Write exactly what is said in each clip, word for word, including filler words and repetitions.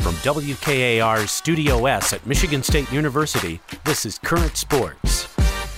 From W K A R's Studio S at Michigan State University, this is Current Sports.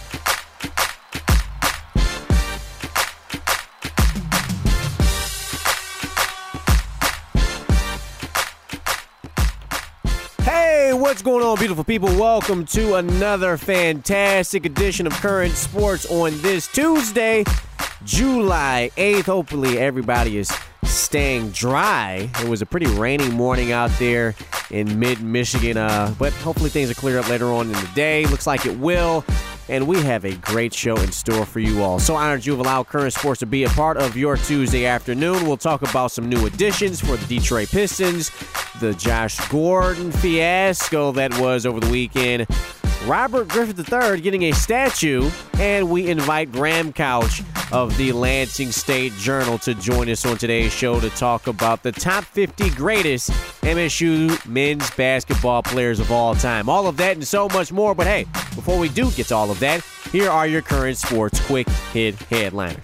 Hey, what's going on, beautiful people? Welcome to another fantastic edition of Current Sports on this Tuesday, July eighth. Hopefully everybody is staying dry. It was a pretty rainy morning out there in mid-Michigan, uh, but hopefully things will clear up later on in the day. Looks like it will, and we have a great show in store for you all. So honored you've allowed Current Sports to be a part of your Tuesday afternoon. We'll talk about some new additions for the Detroit Pistons, the Josh Gordon fiasco that was over the weekend, Robert Griffin the third getting a statue, and we invite Graham Couch of the Lansing State Journal to join us on today's show to talk about the top fifty greatest M S U men's basketball players of all time. All of that and so much more. But hey, before we do get to all of that, here are your Current Sports quick hit headliners.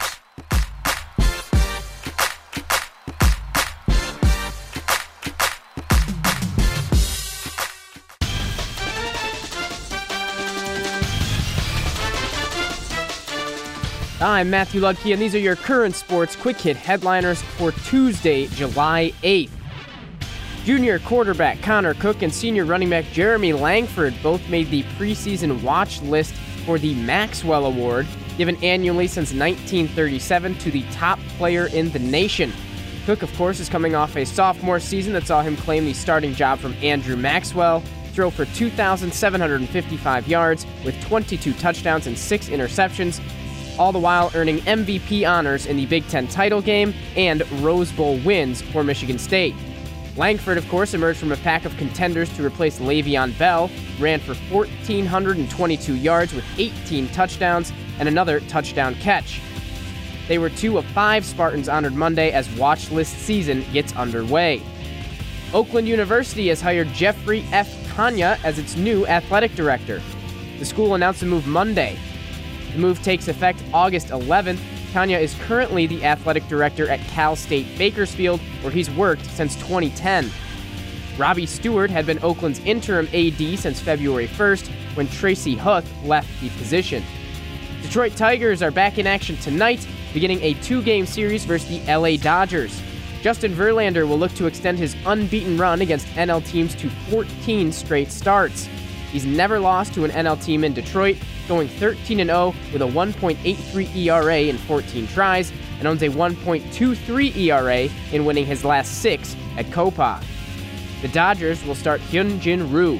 I'm Matthew Ludke, and these are your Current Sports quick hit headliners for Tuesday, July eighth. Junior quarterback Connor Cook and senior running back Jeremy Langford both made the preseason watch list for the Maxwell Award, given annually since nineteen thirty-seven to the top player in the nation. Cook, of course, is coming off a sophomore season that saw him claim the starting job from Andrew Maxwell, throw for two thousand seven hundred fifty-five yards with twenty-two touchdowns and six interceptions, all the while earning M V P honors in the Big Ten title game and Rose Bowl wins for Michigan State. Langford, of course, emerged from a pack of contenders to replace Le'Veon Bell, ran for one thousand four hundred twenty-two yards with eighteen touchdowns and another touchdown catch. They were two of five Spartans honored Monday as watch list season gets underway. Oakland University has hired Jeffrey F. Kanya as its new athletic director. The school announced the move Monday. The move takes effect August eleventh. Kanya is currently the athletic director at Cal State Bakersfield, where he's worked since twenty ten. Robbie Stewart had been Oakland's interim A D since February first, when Tracy Huth left the position. Detroit Tigers are back in action tonight, beginning a two-game series versus the L A Dodgers. Justin Verlander will look to extend his unbeaten run against N L teams to fourteen straight starts. He's never lost to an N L team in Detroit, going thirteen and oh with a one point eight three E R A in fourteen tries, and owns a one point two three E R A in winning his last six at Copa. The Dodgers will start Hyun-Jin Ryu.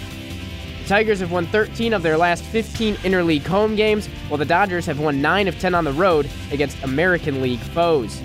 The Tigers have won thirteen of their last fifteen interleague home games, while the Dodgers have won nine of ten on the road against American League foes.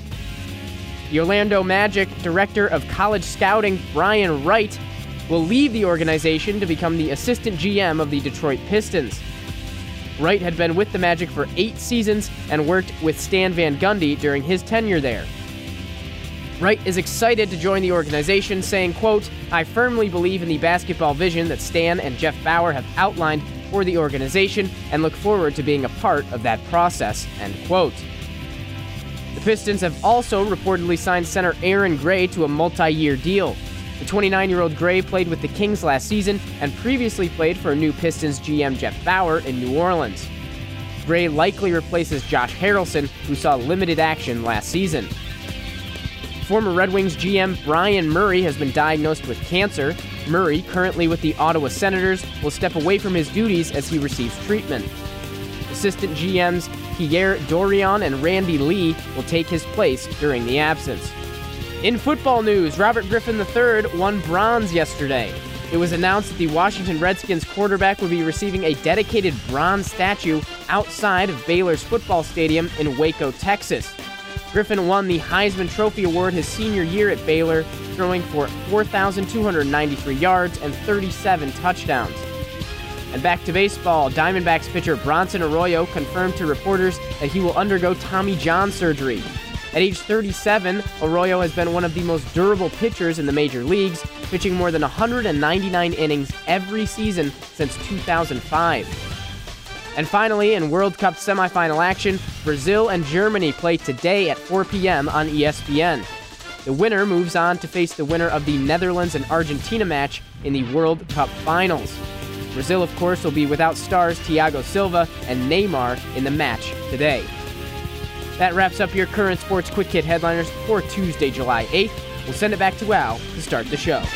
The Orlando Magic Director of College Scouting, Brian Wright, will leave the organization to become the assistant G M of the Detroit Pistons. Wright had been with the Magic for eight seasons and worked with Stan Van Gundy during his tenure there. Wright is excited to join the organization, saying, quote, "I firmly believe in the basketball vision that Stan and Jeff Bauer have outlined for the organization and look forward to being a part of that process," end quote. The Pistons have also reportedly signed center Aaron Gray to a multi-year deal. The twenty-nine-year-old Gray played with the Kings last season and previously played for new Pistons G M Jeff Bauer in New Orleans. Gray likely replaces Josh Harrelson, who saw limited action last season. Former Red Wings G M Brian Murray has been diagnosed with cancer. Murray, currently with the Ottawa Senators, will step away from his duties as he receives treatment. Assistant G Ms Pierre Dorion and Randy Lee will take his place during the absence. In football news, Robert Griffin the third won bronze yesterday. It was announced that the Washington Redskins quarterback would be receiving a dedicated bronze statue outside of Baylor's football stadium in Waco, Texas. Griffin won the Heisman Trophy Award his senior year at Baylor, throwing for four thousand two hundred ninety-three yards and thirty-seven touchdowns. And back to baseball, Diamondbacks pitcher Bronson Arroyo confirmed to reporters that he will undergo Tommy John surgery. At age thirty-seven, Arroyo has been one of the most durable pitchers in the major leagues, pitching more than one hundred ninety-nine innings every season since two thousand five. And finally, in World Cup semifinal action, Brazil and Germany play today at four p.m. on E S P N. The winner moves on to face the winner of the Netherlands and Argentina match in the World Cup Finals. Brazil, of course, will be without stars Thiago Silva and Neymar in the match today. That wraps up your current sports quick hit headliners for Tuesday, July eighth. We'll send it back to Al to start the show.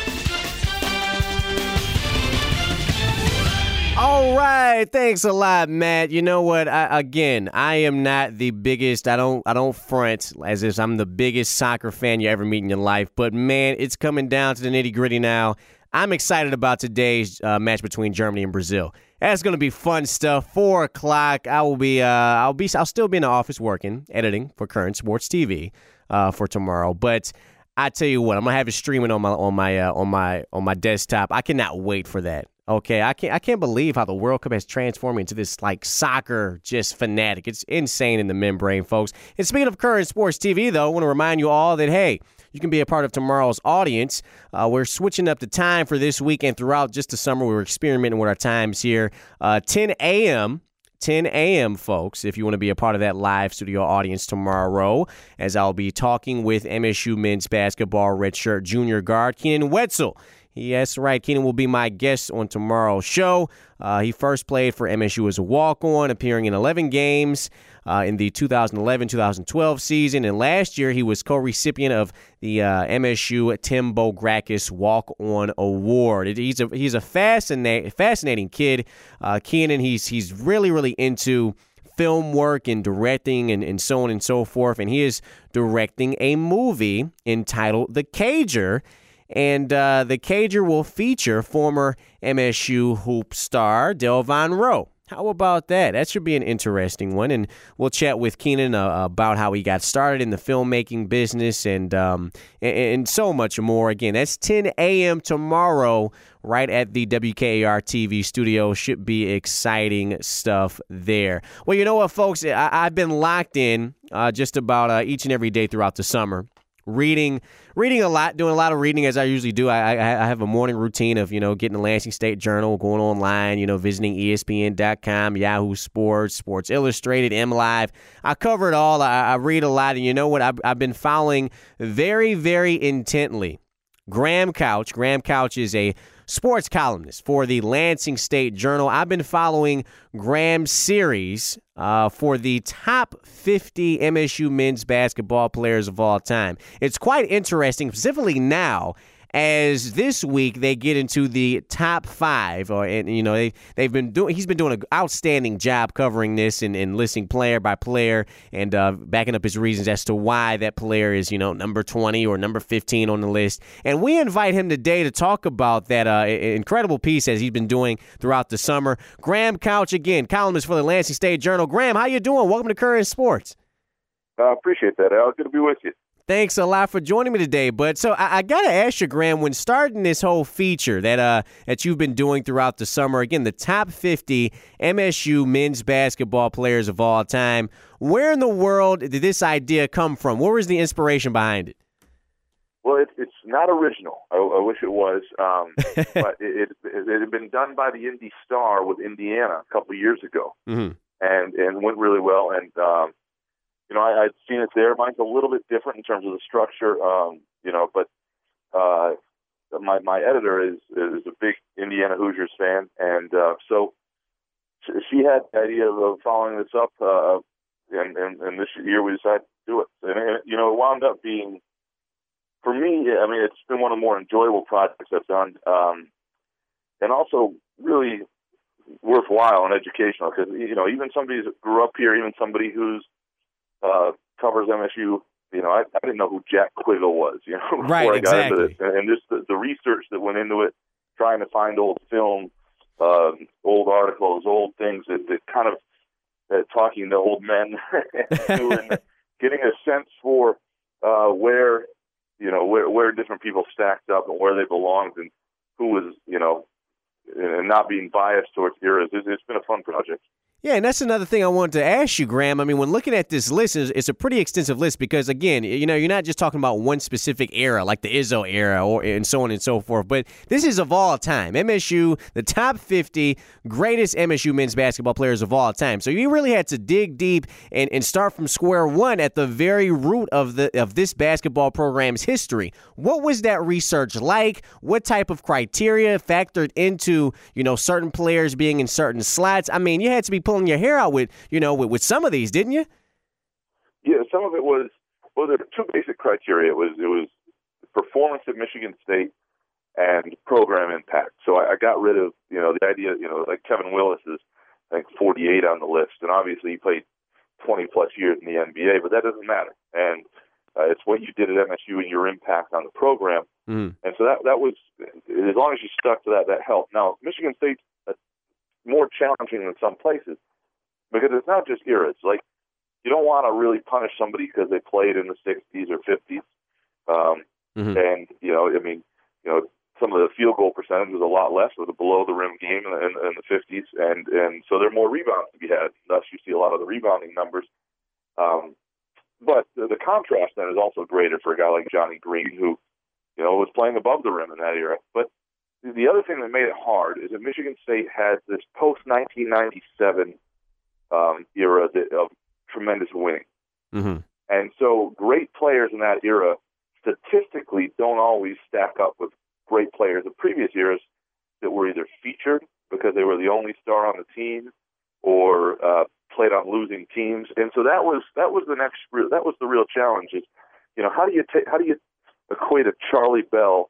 All right, thanks a lot, Matt. You know what? I, again, I am not the biggest. I don't. I don't front as if I'm the biggest soccer fan you ever meet in your life. But man, it's coming down to the nitty gritty now. I'm excited about today's uh, match between Germany and Brazil. That's going to be fun stuff. Four o'clock. I will be. Uh, I'll be. I'll still be in the office working, editing for Current Sports T V uh, for tomorrow. But I tell you what, I'm gonna have it streaming on my on my uh, on my on my desktop. I cannot wait for that. Okay, I can't I can't believe how the World Cup has transformed into this like soccer just fanatic. It's insane in the membrane, folks. And speaking of Current Sports T V, though, I want to remind you all that hey, you can be a part of tomorrow's audience. Uh, we're switching up the time for this week and throughout just the summer. We're experimenting with our times here. Uh, ten a.m. ten a.m., folks, if you want to be a part of that live studio audience tomorrow, as I'll be talking with M S U men's basketball redshirt junior guard Keenan Wetzel. Yes, right. Keenan will be my guest on tomorrow's show. Uh, he first played for M S U as a walk-on, appearing in eleven games uh, in the two thousand eleven two thousand twelve season. And last year, he was co-recipient of the uh, M S U Tim Bograkis Walk-On Award. It, he's a he's a fascinating fascinating kid. Uh, Keenan, he's he's really really into film work and directing and, and so on and so forth. And he is directing a movie entitled The Cager. And uh, The Cager will feature former M S U hoop star Delvon Rowe. How about that? That should be an interesting one. And we'll chat with Keenan uh, about how he got started in the filmmaking business and, um, and and so much more. Again, that's ten a.m. tomorrow right at the W K A R T V studio. Should be exciting stuff there. Well, you know what, folks? I- I've been locked in uh, just about uh, each and every day throughout the summer. Reading, reading a lot, doing a lot of reading as I usually do. I, I, I have a morning routine of, you know, getting the Lansing State Journal, going online, you know, visiting E S P N dot com, Yahoo Sports, Sports Illustrated, M Live. I cover it all. I, I read a lot, and you know what? I've, I've been following very, very intently Graham Couch. Graham Couch is a sports columnist for the Lansing State Journal. I've been following Graham's series uh, for the top fifty M S U men's basketball players of all time. It's quite interesting, specifically now, as this week they get into the top five, or and you know they they've been doing. He's been doing an outstanding job covering this and, and listing player by player and uh, backing up his reasons as to why that player is you know number twenty or number fifteen on the list. And we invite him today to talk about that uh, incredible piece as he's been doing throughout the summer. Graham Couch, again, columnist for the Lansing State Journal. Graham, how you doing? Welcome to Current Sports. I uh, appreciate that, Al. Good to be with you. Thanks a lot for joining me today, bud. So I, I got to ask you, Graham, when starting this whole feature that uh that you've been doing throughout the summer, again, the top fifty M S U men's basketball players of all time, where in the world did this idea come from? What was the inspiration behind it? Well, it, it's not original. I, I wish it was, um, but it, it, it had been done by the Indy Star with Indiana a couple of years ago, mm-hmm. and and went really well. And um, You know, I, I'd seen it there. Mine's a little bit different in terms of the structure, um, you know, but uh, my my editor is is a big Indiana Hoosiers fan, and uh, so she had the idea of following this up, uh, and, and, and this year we decided to do it. And, and, you know, it wound up being, for me, I mean, it's been one of the more enjoyable projects I've done, um, and also really worthwhile and educational, because, you know, even somebody who grew up here, even somebody who's Uh, covers M S U. You know, I, I didn't know who Jack Quiggle was. You know, before right, I got exactly. into this, and, and just the, the research that went into it, trying to find old film, uh, old articles, old things that, that kind of uh, talking to old men, and getting a sense for uh, where you know where where different people stacked up and where they belonged, and who was you know, and not being biased towards eras. It's, it's been a fun project. Yeah, and that's another thing I wanted to ask you, Graham. I mean, when looking at this list, it's, it's a pretty extensive list because, again, you know, you're not just talking about one specific era, like the Izzo era or and so on and so forth, but this is of all time. M S U, the top fifty greatest M S U men's basketball players of all time. So you really had to dig deep and, and start from square one at the very root of the of this basketball program's history. What was that research like? What type of criteria factored into, you know, certain players being in certain slots? I mean, you had to be pulling your hair out with, you know, with, with some of these, didn't you? Yeah, some of it was, well, there were two basic criteria. It was, it was performance at Michigan State and program impact. So I, I got rid of, you know, the idea, you know, like Kevin Willis is, I think, forty-eight on the list. And obviously he played twenty-plus years in the N B A, but that doesn't matter. And uh, it's what you did at M S U and your impact on the program. Mm. And so that that was, as long as you stuck to that, that helped. Now, Michigan State's more challenging than some places because it's not just eras. Like, you don't want to really punish somebody because they played in the sixties or fifties. Um, mm-hmm. And, you know, I mean, you know, some of the field goal percentage was a lot less with a below-the-rim game in, in, in the fifties, and, and so there are more rebounds to be had. Thus, you see a lot of the rebounding numbers. Um, but the, the contrast then is also greater for a guy like Johnny Green, who, you know, was playing above the rim in that era. But the other thing that made it hard is that Michigan State had this post-nineteen ninety-seven um, era that, of tremendous winning. Mm-hmm. And so great players in that era statistically don't always stack up with great players of previous eras that were either featured because they were the only star on the team or uh, played on losing teams. And so that was that was the next that was the real challenge is, you know, how do you ta- how do you equate a Charlie Bell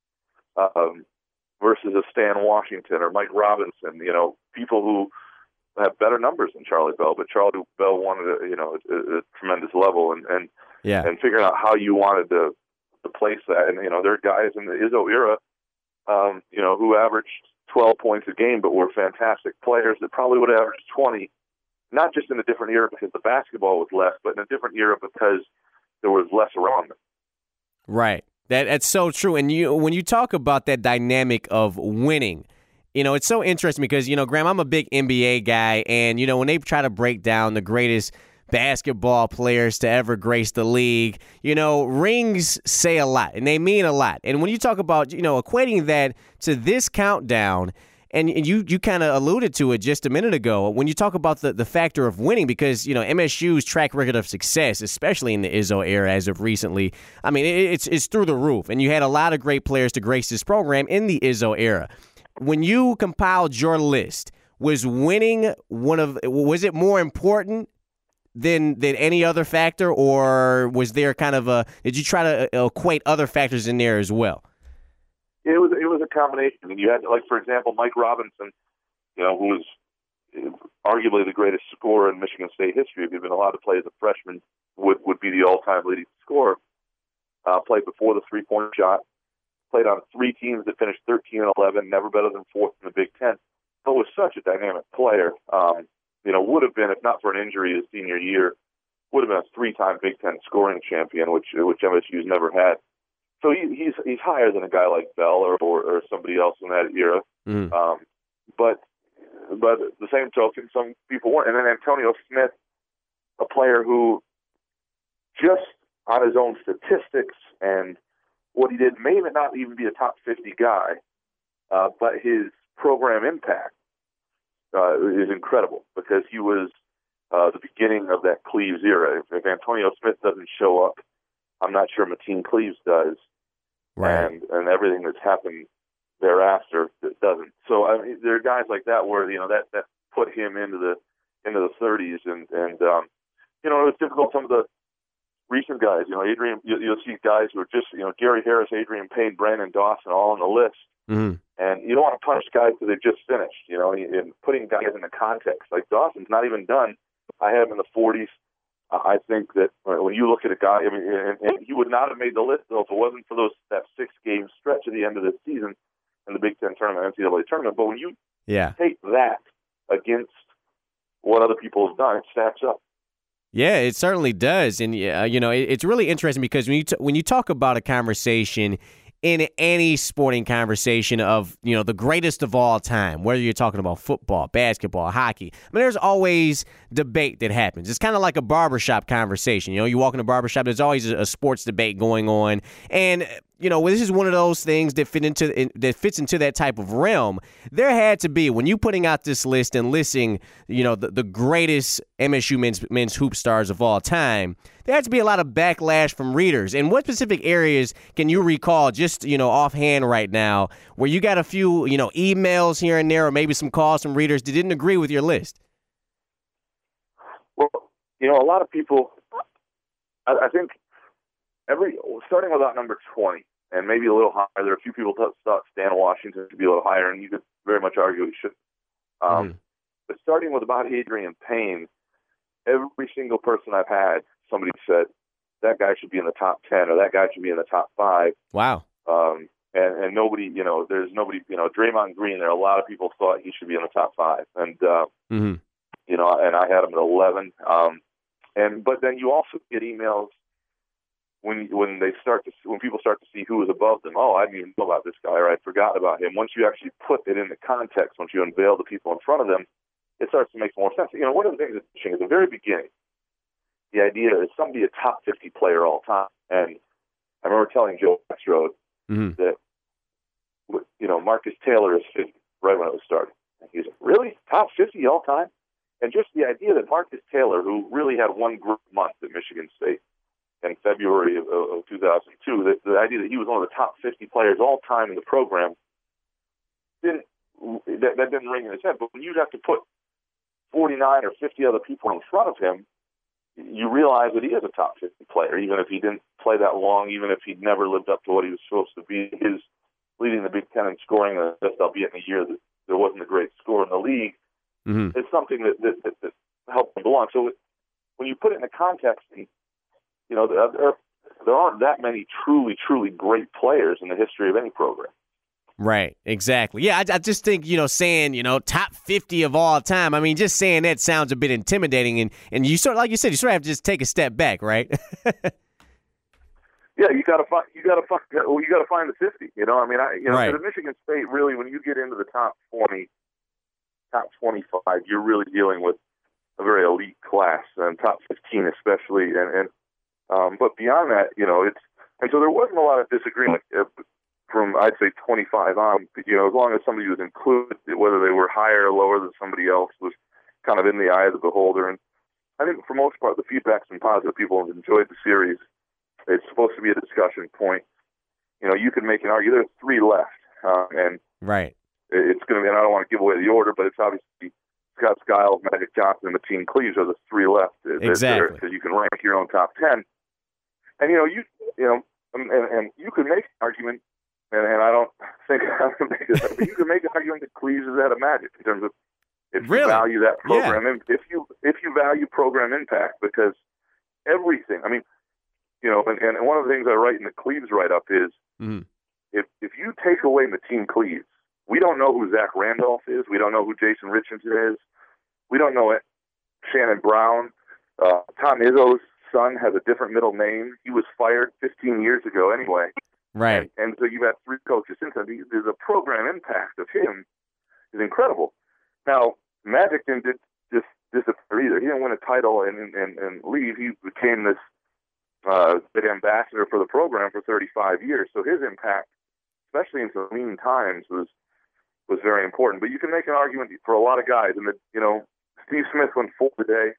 um, versus a Stan Washington or Mike Robinson, you know, people who have better numbers than Charlie Bell, but Charlie Bell wanted a, you know, a, a tremendous level, and, and, yeah. and figuring out how you wanted to, to place that. And, you know, there are guys in the Izzo era, um, you know, who averaged twelve points a game, but were fantastic players that probably would have averaged twenty, not just in a different era because the basketball was less, but in a different era because there was less around them. Right. That that's so true. And you when you talk about that dynamic of winning, you know, it's so interesting because, you know, Graham, I'm a big N B A guy, and, you know, when they try to break down the greatest basketball players to ever grace the league, you know, rings say a lot, and they mean a lot. And when you talk about, you know, equating that to this countdown, and you you kind of alluded to it just a minute ago, when you talk about the, the factor of winning, because, you know, M S U's track record of success, especially in the Izzo era as of recently, I mean, it, it's it's through the roof. And you had a lot of great players to grace this program in the Izzo era. When you compiled your list, was winning one of was it more important than than any other factor, or was there kind of a did you try to equate other factors in there as well? It was it was a combination. I mean, you had, like, for example, Mike Robinson, you know, who was arguably the greatest scorer in Michigan State history. If he'd been allowed to play as a freshman, would would be the all-time leading scorer. Uh, played before the three-point shot. Played on three teams that finished thirteen and eleven, never better than fourth in the Big Ten. So was such a dynamic player. Um, you know, would have been, if not for an injury his senior year, would have been a three-time Big Ten scoring champion, which which M S U's never had. So he, he's he's higher than a guy like Bell or, or, or somebody else in that era. Mm. Um, but but the same token, some people weren't. And then Antonio Smith, a player who just on his own statistics and what he did may not even be a top fifty guy, uh, but his program impact uh, is incredible because he was uh, the beginning of that Cleaves era. If, if Antonio Smith doesn't show up, I'm not sure Mateen Cleaves does. Right. And and everything that's happened thereafter that doesn't. So I mean, there are guys like that where, you know, that, that put him into the into the thirties, and and um, you know, it was difficult. Some of the recent guys, you know, Adrian, you, you'll see guys who are just, you know, Gary Harris, Adrian Payne, Brandon Dawson, all on the list. Mm-hmm. And you don't want to punish guys because they've just finished, you know, and putting guys in the context. Like Dawson's not even done. I have him in the forties. I think that when you look at a guy, I mean, and, and he would not have made the list though if it wasn't for those that six-game stretch at the end of the season in the Big Ten tournament, N C double A tournament. But when you yeah. take that against what other people have done, it stacks up. Yeah, it certainly does, and uh, you know, it, it's really interesting because when you t- when you talk about a conversation in any sporting conversation of, you know, the greatest of all time, whether you're talking about football, basketball, hockey. I mean, there's always debate that happens. It's kind of like a barbershop conversation. You know, you walk in a barbershop, there's always a, a sports debate going on. And, you know, this is one of those things that fit into in, that fits into that type of realm. There had to be, when you putting out this list and listing, you know, the, the greatest M S U men's, men's hoop stars of all time, there had to be a lot of backlash from readers. And what specific areas can you recall, just, you know, offhand right now, where you got a few, you know, emails here and there, or maybe some calls from readers that didn't agree with your list? Well, you know, a lot of people, I, I think every, starting with about number twenty, and maybe a little higher, there are a few people that thought Stan Washington to be a little higher, and you could very much argue he should. Um, mm-hmm. But starting with about Adrian Payne, every single person I've had, somebody said, that guy should be in the top ten, or that guy should be in the top five. Wow. Um, and, and nobody, you know, there's nobody, you know, Draymond Green, there are a lot of people thought he should be in the top five. And, uh, mm-hmm. you know, and I had him at eleven. Um, and, but then you also get emails when, when they start to, when people start to see who is above them. Oh, I didn't even know about this guy, or I forgot about him. Once you actually put it into context, once you unveil the people in front of them, it starts to make more sense. You know, one of the things that's interesting at the very beginning, the idea is somebody a top fifty player all time. And I remember telling Joe Extrode mm-hmm. that, you know, Marcus Taylor is fifty right when it was starting. And he was like, really? Top fifty all time? And just the idea that Marcus Taylor, who really had one great month at Michigan State in February of, of two thousand two, that the idea that he was one of the top fifty players all time in the program, didn't that, that didn't ring in his head. But when you'd have to put forty-nine or fifty other people in front of him, you realize that he is a top fifty player, even if he didn't play that long, even if he'd never lived up to what he was supposed to be. His leading the Big Ten in scoring, albeit in a year that there wasn't a great score in the league, mm-hmm. it's something that, that, that, that helped him belong. So when you put it in the context, you know, there, there aren't that many truly, truly great players in the history of any program. Right, exactly. Yeah, I, I just think, you know, saying, you know, top fifty of all time, I mean, just saying that sounds a bit intimidating, and, and you sort of, like you said, you sort of have to just take a step back, right? Yeah, you gotta find, you gotta find, well, you gotta find the fifty. You know, I mean, I, you know, right. at Michigan State, really, when you get into the top twenty, top twenty-five, you're really dealing with a very elite class, and top fifteen especially, and, and um, but beyond that, you know, it's, and so there wasn't a lot of disagreement. Uh, From, I'd say, twenty-five on, you know, as long as somebody was included, whether they were higher or lower than somebody else was kind of in the eye of the beholder. And I think for most part, the feedback's been positive. People have enjoyed the series. It's supposed to be a discussion point. You know, you can make an argument. There's three left. Uh, and right. It's going to be, and I don't want to give away the order, but it's obviously Scott Skiles, Magic Johnson, and Mateen Cleaves are the three left. Exactly. Because you can rank your own top ten. And, you know, you, you know, and, and you can make an argument. And, and I don't think I'm going to make this up, but you can make an argument that Cleaves is out of Magic in terms of if really? you value that program, yeah. and if you if you value program impact, because everything. I mean, you know, and, and one of the things I write in the Cleaves write-up is mm-hmm. if if you take away Mateen Cleaves, we don't know who Zach Randolph is. We don't know who Jason Richardson is. We don't know it. Shannon Brown, uh, Tom Izzo's son has a different middle name. He was fired fifteen years ago anyway. Right. And, and so you've had three coaches since then. There's a program impact of him is incredible. Now, Magic didn't just disappear either. He didn't win a title and, and, and leave. He became this uh, ambassador for the program for thirty-five years. So his impact, especially in some lean times, was was very important. But you can make an argument for a lot of guys. And, the, you know, Steve Smith went full today.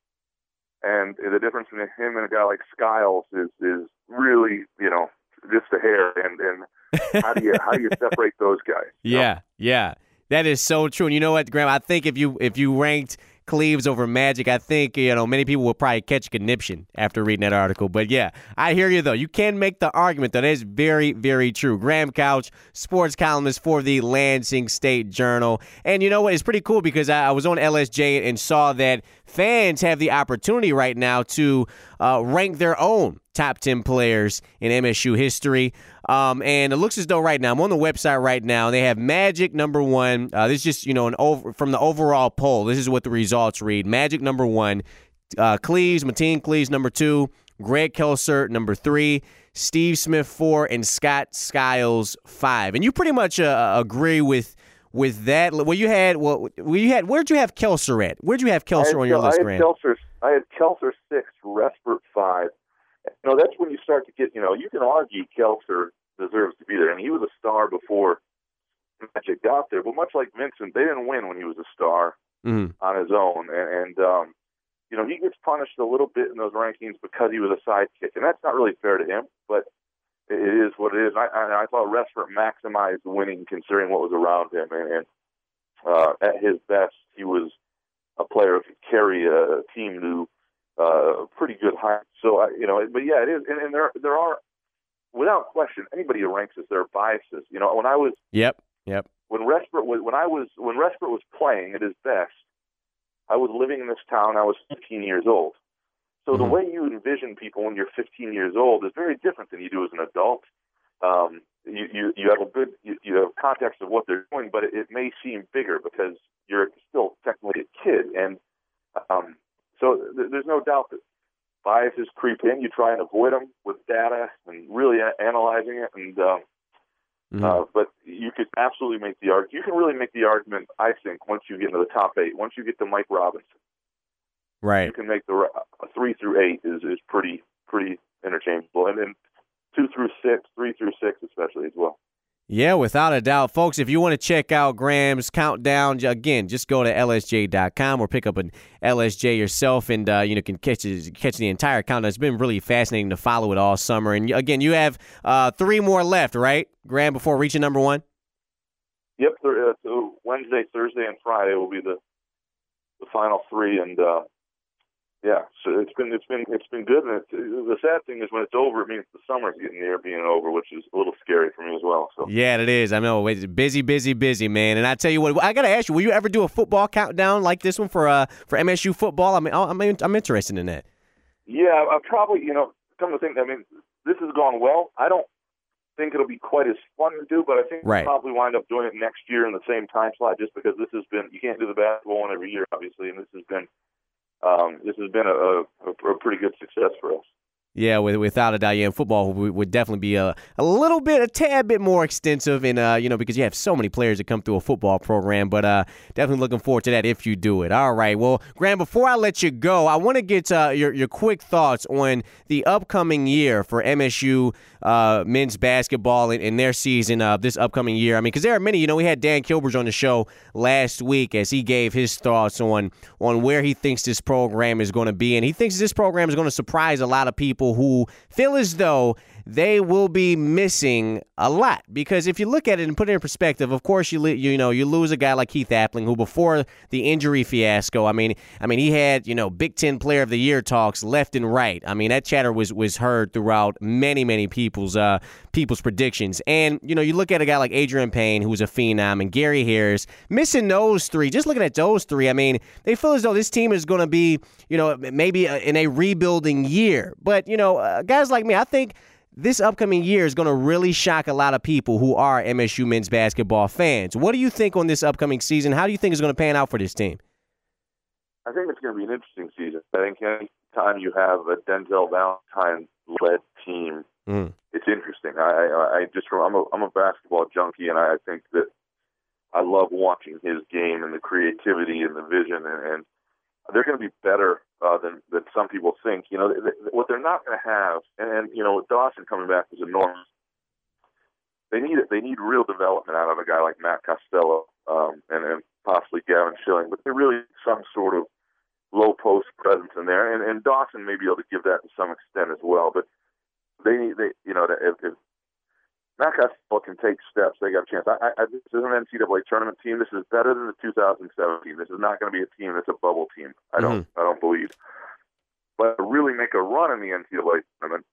And the difference between him and a guy like Skiles is, is really, you know, just a hair, and, and how do you how do you separate those guys? Yeah, know? yeah, that is so true. And you know what, Graham? I think if you if you ranked Cleaves over Magic, I think, you know, many people will probably catch a conniption after reading that article. But yeah, I hear you though. You can make the argument though. That is very, very true. Graham Couch, sports columnist for the Lansing State Journal. And you know what? It's pretty cool because I, I was on L S J and saw that fans have the opportunity right now to uh, rank their own top ten players in M S U history. Um, and it looks as though right now, I'm on the website right now, and they have Magic number one. Uh, this is just, you know, an over, from the overall poll. This is what the results read. Magic number one, uh, Cleaves, Mateen Cleaves number two, Greg Kelser, number three, Steve Smith, four, and Scott Skiles, five. And you pretty much uh, agree with with that. Well, you had well, you had where'd you have Kelser at? Where'd you have Kelser on your I list, had Grant? Kelser, I had Kelser six, Respert five. You know, that's when you start to get. You know, you can argue Kelser deserves to be there, and he was a star before Magic got there. But much like Vincent, they didn't win when he was a star Mm-hmm. on his own, and, and um, you know, he gets punished a little bit in those rankings because he was a sidekick, and that's not really fair to him, but it is what it is. I, I, I thought Respert maximized winning considering what was around him, and, and uh, at his best, he was a player who could carry a team to uh, pretty good heights. So, I, you know, but yeah, it is, and, and there there are, without question, anybody who ranks us, there are biases. You know, when I was Yep, yep. when Respert was when I was when Respert was playing at his best, I was living in this town. I was fifteen years old. So the Mm-hmm. way you envision people when you're fifteen years old is very different than you do as an adult. Um, you, you you have a good you, you have context of what they're doing, but it, it may seem bigger because you're still technically a kid, and um, so th- there's no doubt that biases creep in. You try and avoid them with data and really a- analyzing it, and um, Mm-hmm. uh, but you could absolutely make the argument. You can really make the argument, I think, once you get into the top eight, once you get to Mike Robinson. Right. You can make the uh, three through eight is, is pretty pretty interchangeable, and then two through six, three through six especially as well. Yeah, without a doubt. Folks, if you want to check out Graham's countdown, again, just go to L S J dot com or pick up an L S J yourself and uh, you know can catch catch the entire countdown. It's been really fascinating to follow it all summer. And again, you have uh, three more left, right, Graham, before reaching number one? Yep, there, uh, so Wednesday, Thursday, and Friday will be the the final three, and uh, yeah, so it's been it's been it's been good. And it's, the sad thing is when it's over, it means the summer's getting near being over, which is a little scary for me as well. So yeah, it is. I know it's busy, busy, busy, man. And I tell you what, I gotta ask you: will you ever do a football countdown like this one for uh for M S U football? I mean, I'm I'm interested in that. yeah, I probably you know come to think, I mean, this has gone well. I don't think it'll be quite as fun to do, but I think right. we'll probably wind up doing it next year in the same time slot, just because this has been you can't do the basketball one every year, obviously, and this has been. Um, this has been a, a, a pretty good success for us. Yeah, with, without a doubt, yeah, and football would, would definitely be a, a little bit, a tad bit more extensive, and uh, you know, because you have so many players that come through a football program. But uh, definitely looking forward to that if you do it. All right, well, Graham, before I let you go, I want to get uh, your your quick thoughts on the upcoming year for M S U uh, men's basketball in, in their season uh, this upcoming year. I mean, because there are many. You know, we had Dan Kilbers on the show last week as he gave his thoughts on on where he thinks this program is going to be, and he thinks this program is going to surprise a lot of people who feel as though they will be missing a lot. Because if you look at it and put it in perspective, of course you you know you lose a guy like Keith Appling, who before the injury fiasco, I mean, I mean he had you know Big Ten Player of the Year talks left and right. I mean that chatter was was heard throughout many many people's uh people's predictions. And you know you look at a guy like Adrian Payne, who's a phenom, and Gary Harris, missing those three. Just looking at those three, I mean they feel as though this team is going to be you know maybe in a rebuilding year. But you know uh, guys like me, I think this upcoming year is going to really shock a lot of people who are M S U men's basketball fans. What do you think on this upcoming season? How do you think it's going to pan out for this team? I think it's going to be an interesting season. I think any time you have a Denzel Valentine-led team, Mm. it's interesting. I, I, I just I'm a I'm a basketball junkie, and I think that I love watching his game and the creativity and the vision, and, and they're going to be better uh, than than some people think. You know, th- th- what they're not going to have, and, and you know, with Dawson coming back was enormous. They need they need real development out of a guy like Matt Costello um, and, and possibly Gavin Schilling, but they really need some sort of low post presence in there, and, and Dawson may be able to give that to some extent as well. But they need they you know if, if Matt Costello can take steps, they got a chance. I, I, this is an N C double A tournament team. This is better than the two thousand seventeen. This is not going to be a team that's a bubble team. I don't, mm-hmm. I don't believe. But to really make a run in the N C double A tournament,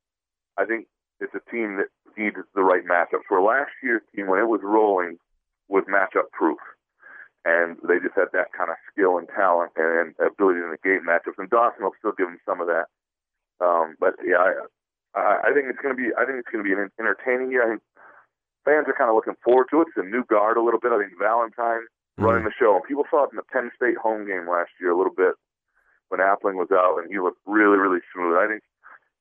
I think it's a team that needs the right matchups. Where last year's team, when it was rolling, was matchup proof, and they just had that kind of skill and talent and ability to negate matchups. And Dawson will still give them some of that. Um, but yeah. I, I think it's going to be. I think it's going to be an entertaining year. I think fans are kind of looking forward to it. It's a new guard a little bit. I think Valentine mm-hmm. running the show. And people saw it in the Penn State home game last year a little bit when Appling was out, and he looked really, really smooth. I think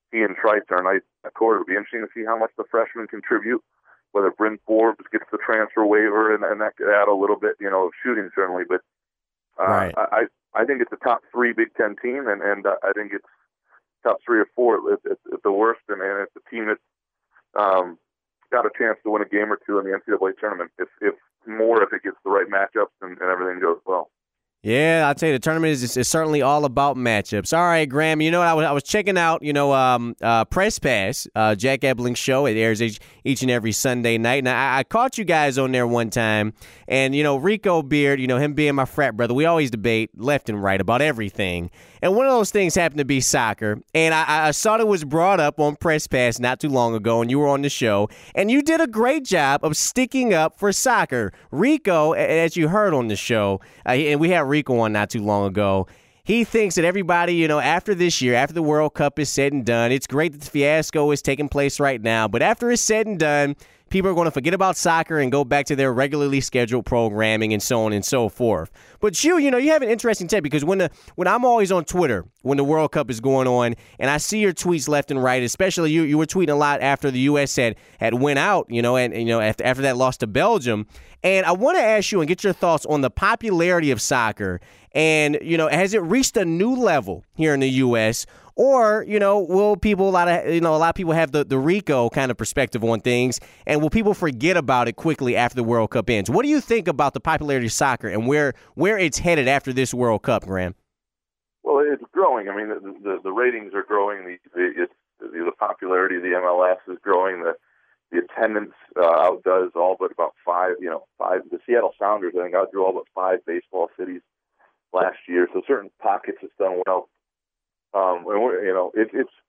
he and Trice are nice at court. It'll be interesting to see how much the freshmen contribute, whether Bryn Forbes gets the transfer waiver, and, and that could add a little bit, you know, of shooting certainly. But uh, right. I I think it's a top three Big Ten team, and, and uh, I think it's top three or four at, at, at the worst, and, and it's a team that's um, got a chance to win a game or two in the N C double A tournament, if, if more if it gets the right matchups and, and everything goes well. Yeah, I'll tell you, the tournament is, is certainly all about matchups. All right, Graham, you know what? I was, I was checking out, you know, um, uh, Press Pass, uh, Jack Ebling's show. It airs each, each and every Sunday night. And I, I caught you guys on there one time. And, you know, Rico Beard, you know, him being my frat brother, we always debate left and right about everything. And one of those things happened to be soccer. And I, I saw it was brought up on Press Pass not too long ago, and you were on the show. And you did a great job of sticking up for soccer. Rico, as you heard on the show, uh, and we had Rico on not too long ago, he thinks that everybody, you know, after this year, after the World Cup is said and done, it's great that the fiasco is taking place right now, but after it's said and done, people are going to forget about soccer and go back to their regularly scheduled programming and so on and so forth. But you, you know, you have an interesting take, because when the when I'm always on Twitter when the World Cup is going on, and I see your tweets left and right, especially you you were tweeting a lot after the U S had had went out, you know, and, and you know after after that loss to Belgium. And I want to ask you and get your thoughts on the popularity of soccer. And, you know, has it reached a new level here in the U S? Or, you know, will people, a lot of, you know, a lot of people have the, the Rico kind of perspective on things, and will people forget about it quickly after the World Cup ends? What do you think about the popularity of soccer and where, where it's headed after this World Cup, Graham? Well, it's growing. I mean, the the, the ratings are growing. The, the, it's, the the popularity of the M L S is growing. The the attendance uh, outdoes all but about five, you know, five. The Seattle Sounders, I think, outdrew all but five baseball cities last year. So certain pockets it's done well. Um, and we're, you know, it, it's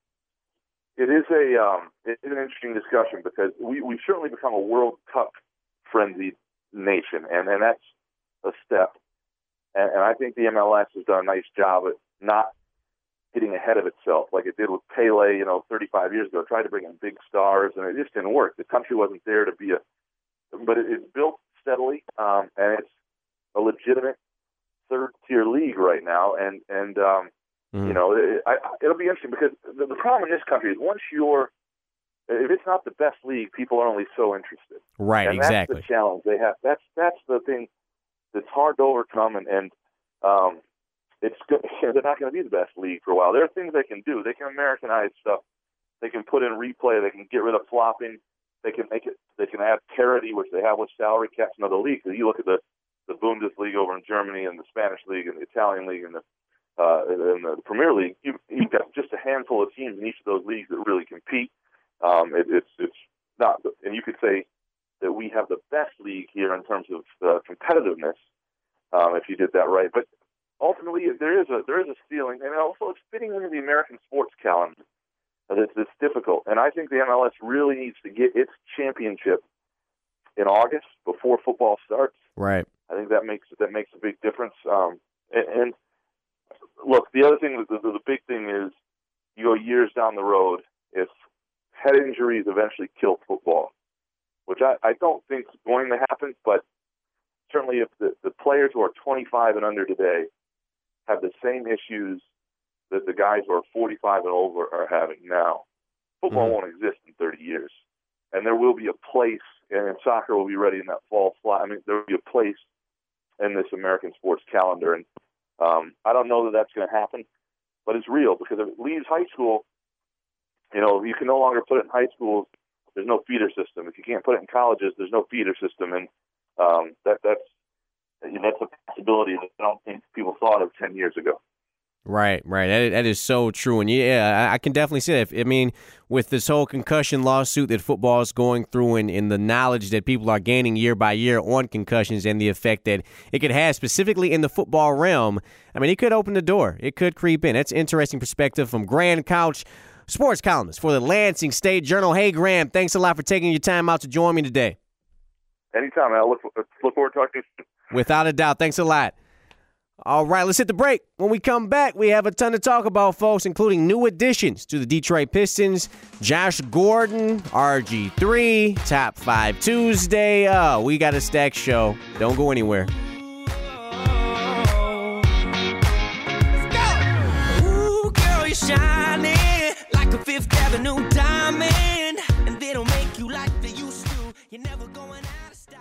it is a um, it's an interesting discussion, because we we certainly become a World Cup frenzied nation, and, and that's a step. And, and I think the M L S has done a nice job at not getting ahead of itself like it did with Pele, you know, thirty-five years ago. It tried to bring in big stars, and it just didn't work. The country wasn't there to be a, but it, it's built steadily, um, and it's a legitimate third-tier league right now, and and um, mm. you know, it, I, it'll be interesting, because the, the problem in this country is once you're, if it's not the best league, people are only so interested. Right, and exactly. That's the challenge they have. That's that's the thing that's hard to overcome, and and um, it's good. They're not going to be the best league for a while. There are things they can do. They can Americanize stuff. They can put in replay. They can get rid of flopping. They can make it. They can add parity, which they have with salary caps in other leagues. You look at the the Bundesliga over in Germany, and the Spanish league, and the Italian league, and the uh, and the Premier League. You, you've got just a handful of teams in each of those leagues that really compete. Um, it, it's it's not, and you could say that we have the best league here in terms of uh, competitiveness, um, if you did that right. But ultimately, there is a there is a ceiling, and also it's fitting into the American sports calendar. It's, it's difficult, and I think the M L S really needs to get its championship in August before football starts. Right. I think that makes that makes a big difference. Um, and, and look, the other thing, the, the, the big thing is, you go years down the road, if head injuries eventually kill football, which I, I don't think is going to happen, but certainly if the, the players who are twenty-five and under today have the same issues that the guys who are forty-five and over are having now, football mm-hmm. won't exist in thirty years. And there will be a place, and soccer will be ready in that fall slot. I mean, there will be a place in this American sports calendar. And um, I don't know that that's going to happen, but it's real, because if it leaves high school, you know, you can no longer put it in high schools. There's no feeder system. If you can't put it in colleges, there's no feeder system. And um, that that's you know, that's a possibility that I don't think people thought of ten years ago. Right, right. That, that is so true. And yeah, I, I can definitely see that. I mean, with this whole concussion lawsuit that football is going through, and, and the knowledge that people are gaining year by year on concussions and the effect that it could have specifically in the football realm, I mean, it could open the door. It could creep in. That's an interesting perspective from Graham Couch, sports columnist for the Lansing State Journal. Hey, Graham, thanks a lot for taking your time out to join me today. Anytime. I look, look forward to talking to you. Without a doubt. Thanks a lot. All right, let's hit the break. When we come back, we have a ton to talk about, folks, including new additions to the Detroit Pistons, Josh Gordon, R G three, Top five Tuesday. Oh, we got a stacked show. Don't go anywhere. Let's go. Ooh, girl, you're shining like a Fifth Avenue Diamond, and they don't make you like they used to. You're never going out of style.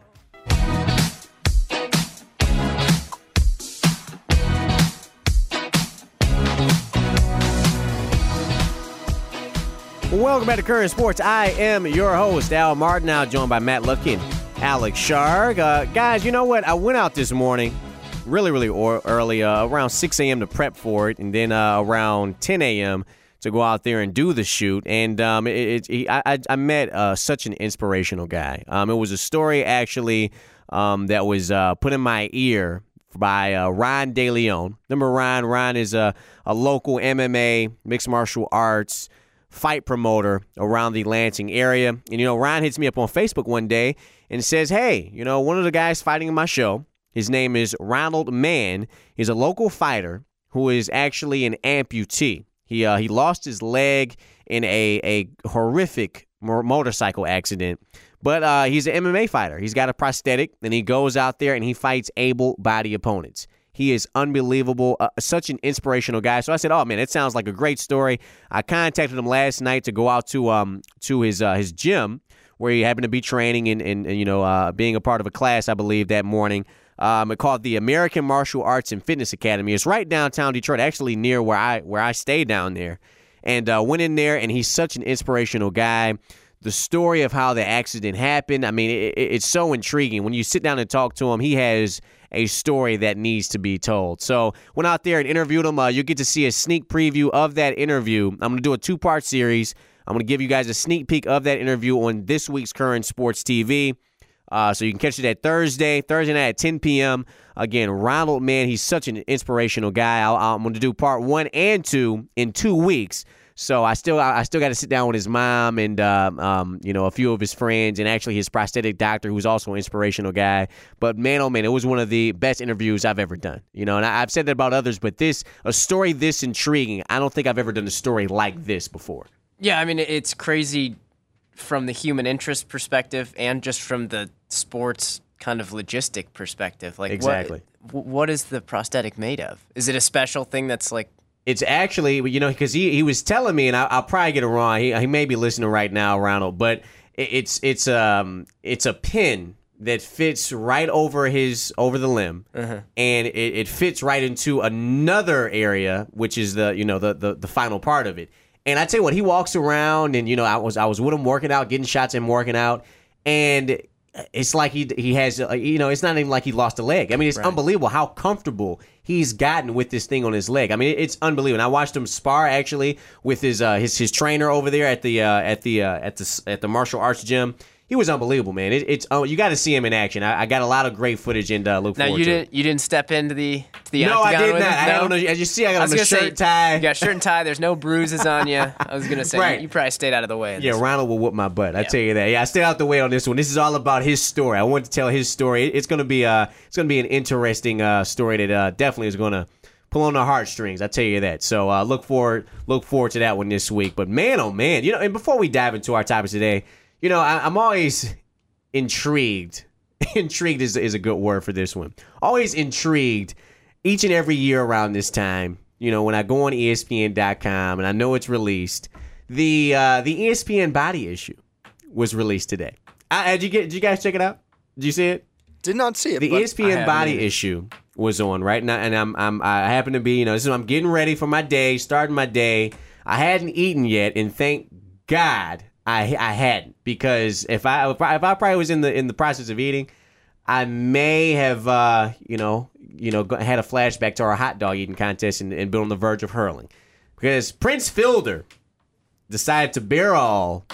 Welcome back to Current Sports. I am your host, Al Martin, now joined by Matt Lufkin, Alex Sharg. Uh, guys, you know what? I went out this morning really, really or- early, uh, around six a.m. to prep for it, and then uh, around ten a.m. to go out there and do the shoot. And um, it, it, I, I met uh, such an inspirational guy. Um, it was a story, actually, um, that was uh, put in my ear by uh, Ryan DeLeon. Remember Ryan? Ryan is a, a local M M A, mixed martial arts fight promoter around the Lansing area. And, you know, Ryan hits me up on Facebook one day and says, hey, you know, one of the guys fighting in my show, his name is Ronald Mann. He's a local fighter who is actually an amputee. He uh, he lost his leg in a, a horrific motorcycle accident. But uh, he's an M M A fighter. He's got a prosthetic, and he goes out there and he fights able-bodied opponents. He is unbelievable, uh, such an inspirational guy. So I said, oh, man, it sounds like a great story. I contacted him last night to go out to um to his uh, his gym where he happened to be training and, and, and you know, uh, being a part of a class, I believe, that morning. Um, called the American Martial Arts and Fitness Academy. It's right downtown Detroit, actually near where I where I stay down there. And uh, went in there, and he's such an inspirational guy. The story of how the accident happened, I mean, it, it, it's so intriguing. When you sit down and talk to him, he has a story that needs to be told. So went out there and interviewed him. Uh, you'll get to see a sneak preview of that interview. I'm going to do a two-part series. I'm going to give you guys a sneak peek of that interview on this week's Current Sports T V. Uh, so you can catch it at Thursday, Thursday night at ten p.m. Again, Ronald Mann, he's such an inspirational guy. I'll, I'm going to do part one and two in two weeks. So I still I still got to sit down with his mom and um, um, you know, a few of his friends, and actually his prosthetic doctor, who's also an inspirational guy. But man, oh man, it was one of the best interviews I've ever done. You know, and I, I've said that about others, but this a story this intriguing, I don't think I've ever done a story like this before. Yeah, I mean, it's crazy from the human interest perspective and just from the sports kind of logistic perspective. Like, exactly. What, what is the prosthetic made of? Is it a special thing that's like? It's actually, you know, because he, he was telling me, and I, I'll probably get it wrong. He, he may be listening right now, Ronald, but it's it's um it's a pin that fits right over his over the limb, uh-huh. and it, it fits right into another area, which is the you know the, the the final part of it. And I tell you what, he walks around, and you know, I was I was with him working out, getting shots at him working out, and it's like he he has, uh, you know, it's not even like he lost a leg. I mean, it's right. Unbelievable how comfortable he's gotten with this thing on his leg. I mean, it's unbelievable. And I watched him spar actually with his uh, his his trainer over there at the uh, at the uh, at the at the martial arts gym. He was unbelievable, man. It, it's oh, you got to see him in action. I, I got a lot of great footage and uh, look now, forward you to didn't, it. You didn't step into the to the no, octagon I did with not. him? I no? don't know. As you see, I got I on a shirt say, and tie. You got shirt and tie. There's no bruises on you. I was gonna say right. you, you probably stayed out of the way. Yeah, Ronald will whoop my butt. I yeah. tell you that. Yeah, I stayed out the way on this one. This is all about his story. I wanted to tell his story. It's gonna be uh, it's gonna be an interesting uh, story that uh, definitely is gonna pull on the heartstrings. I tell you that. So uh, look forward, look forward to that one this week. But man, oh man, you know. And before we dive into our topics today, you know, I, I'm always intrigued. Intrigued is, is a good word for this one. Always intrigued each and every year around this time. You know, when I go on E S P N dot com and I know it's released, the uh, the E S P N Body Issue was released today. I, did you get? Did you guys check it out? Did you see it? Did not see it. The E S P N Body either. Issue was on right now, and I'm I'm I happen to be you know this is I'm getting ready for my day, starting my day. I hadn't eaten yet, and thank God. I I hadn't, because if I if I probably was in the in the process of eating, I may have uh, you know you know had a flashback to our hot dog eating contest and, and been on the verge of hurling, because Prince Fielder decided to bear all.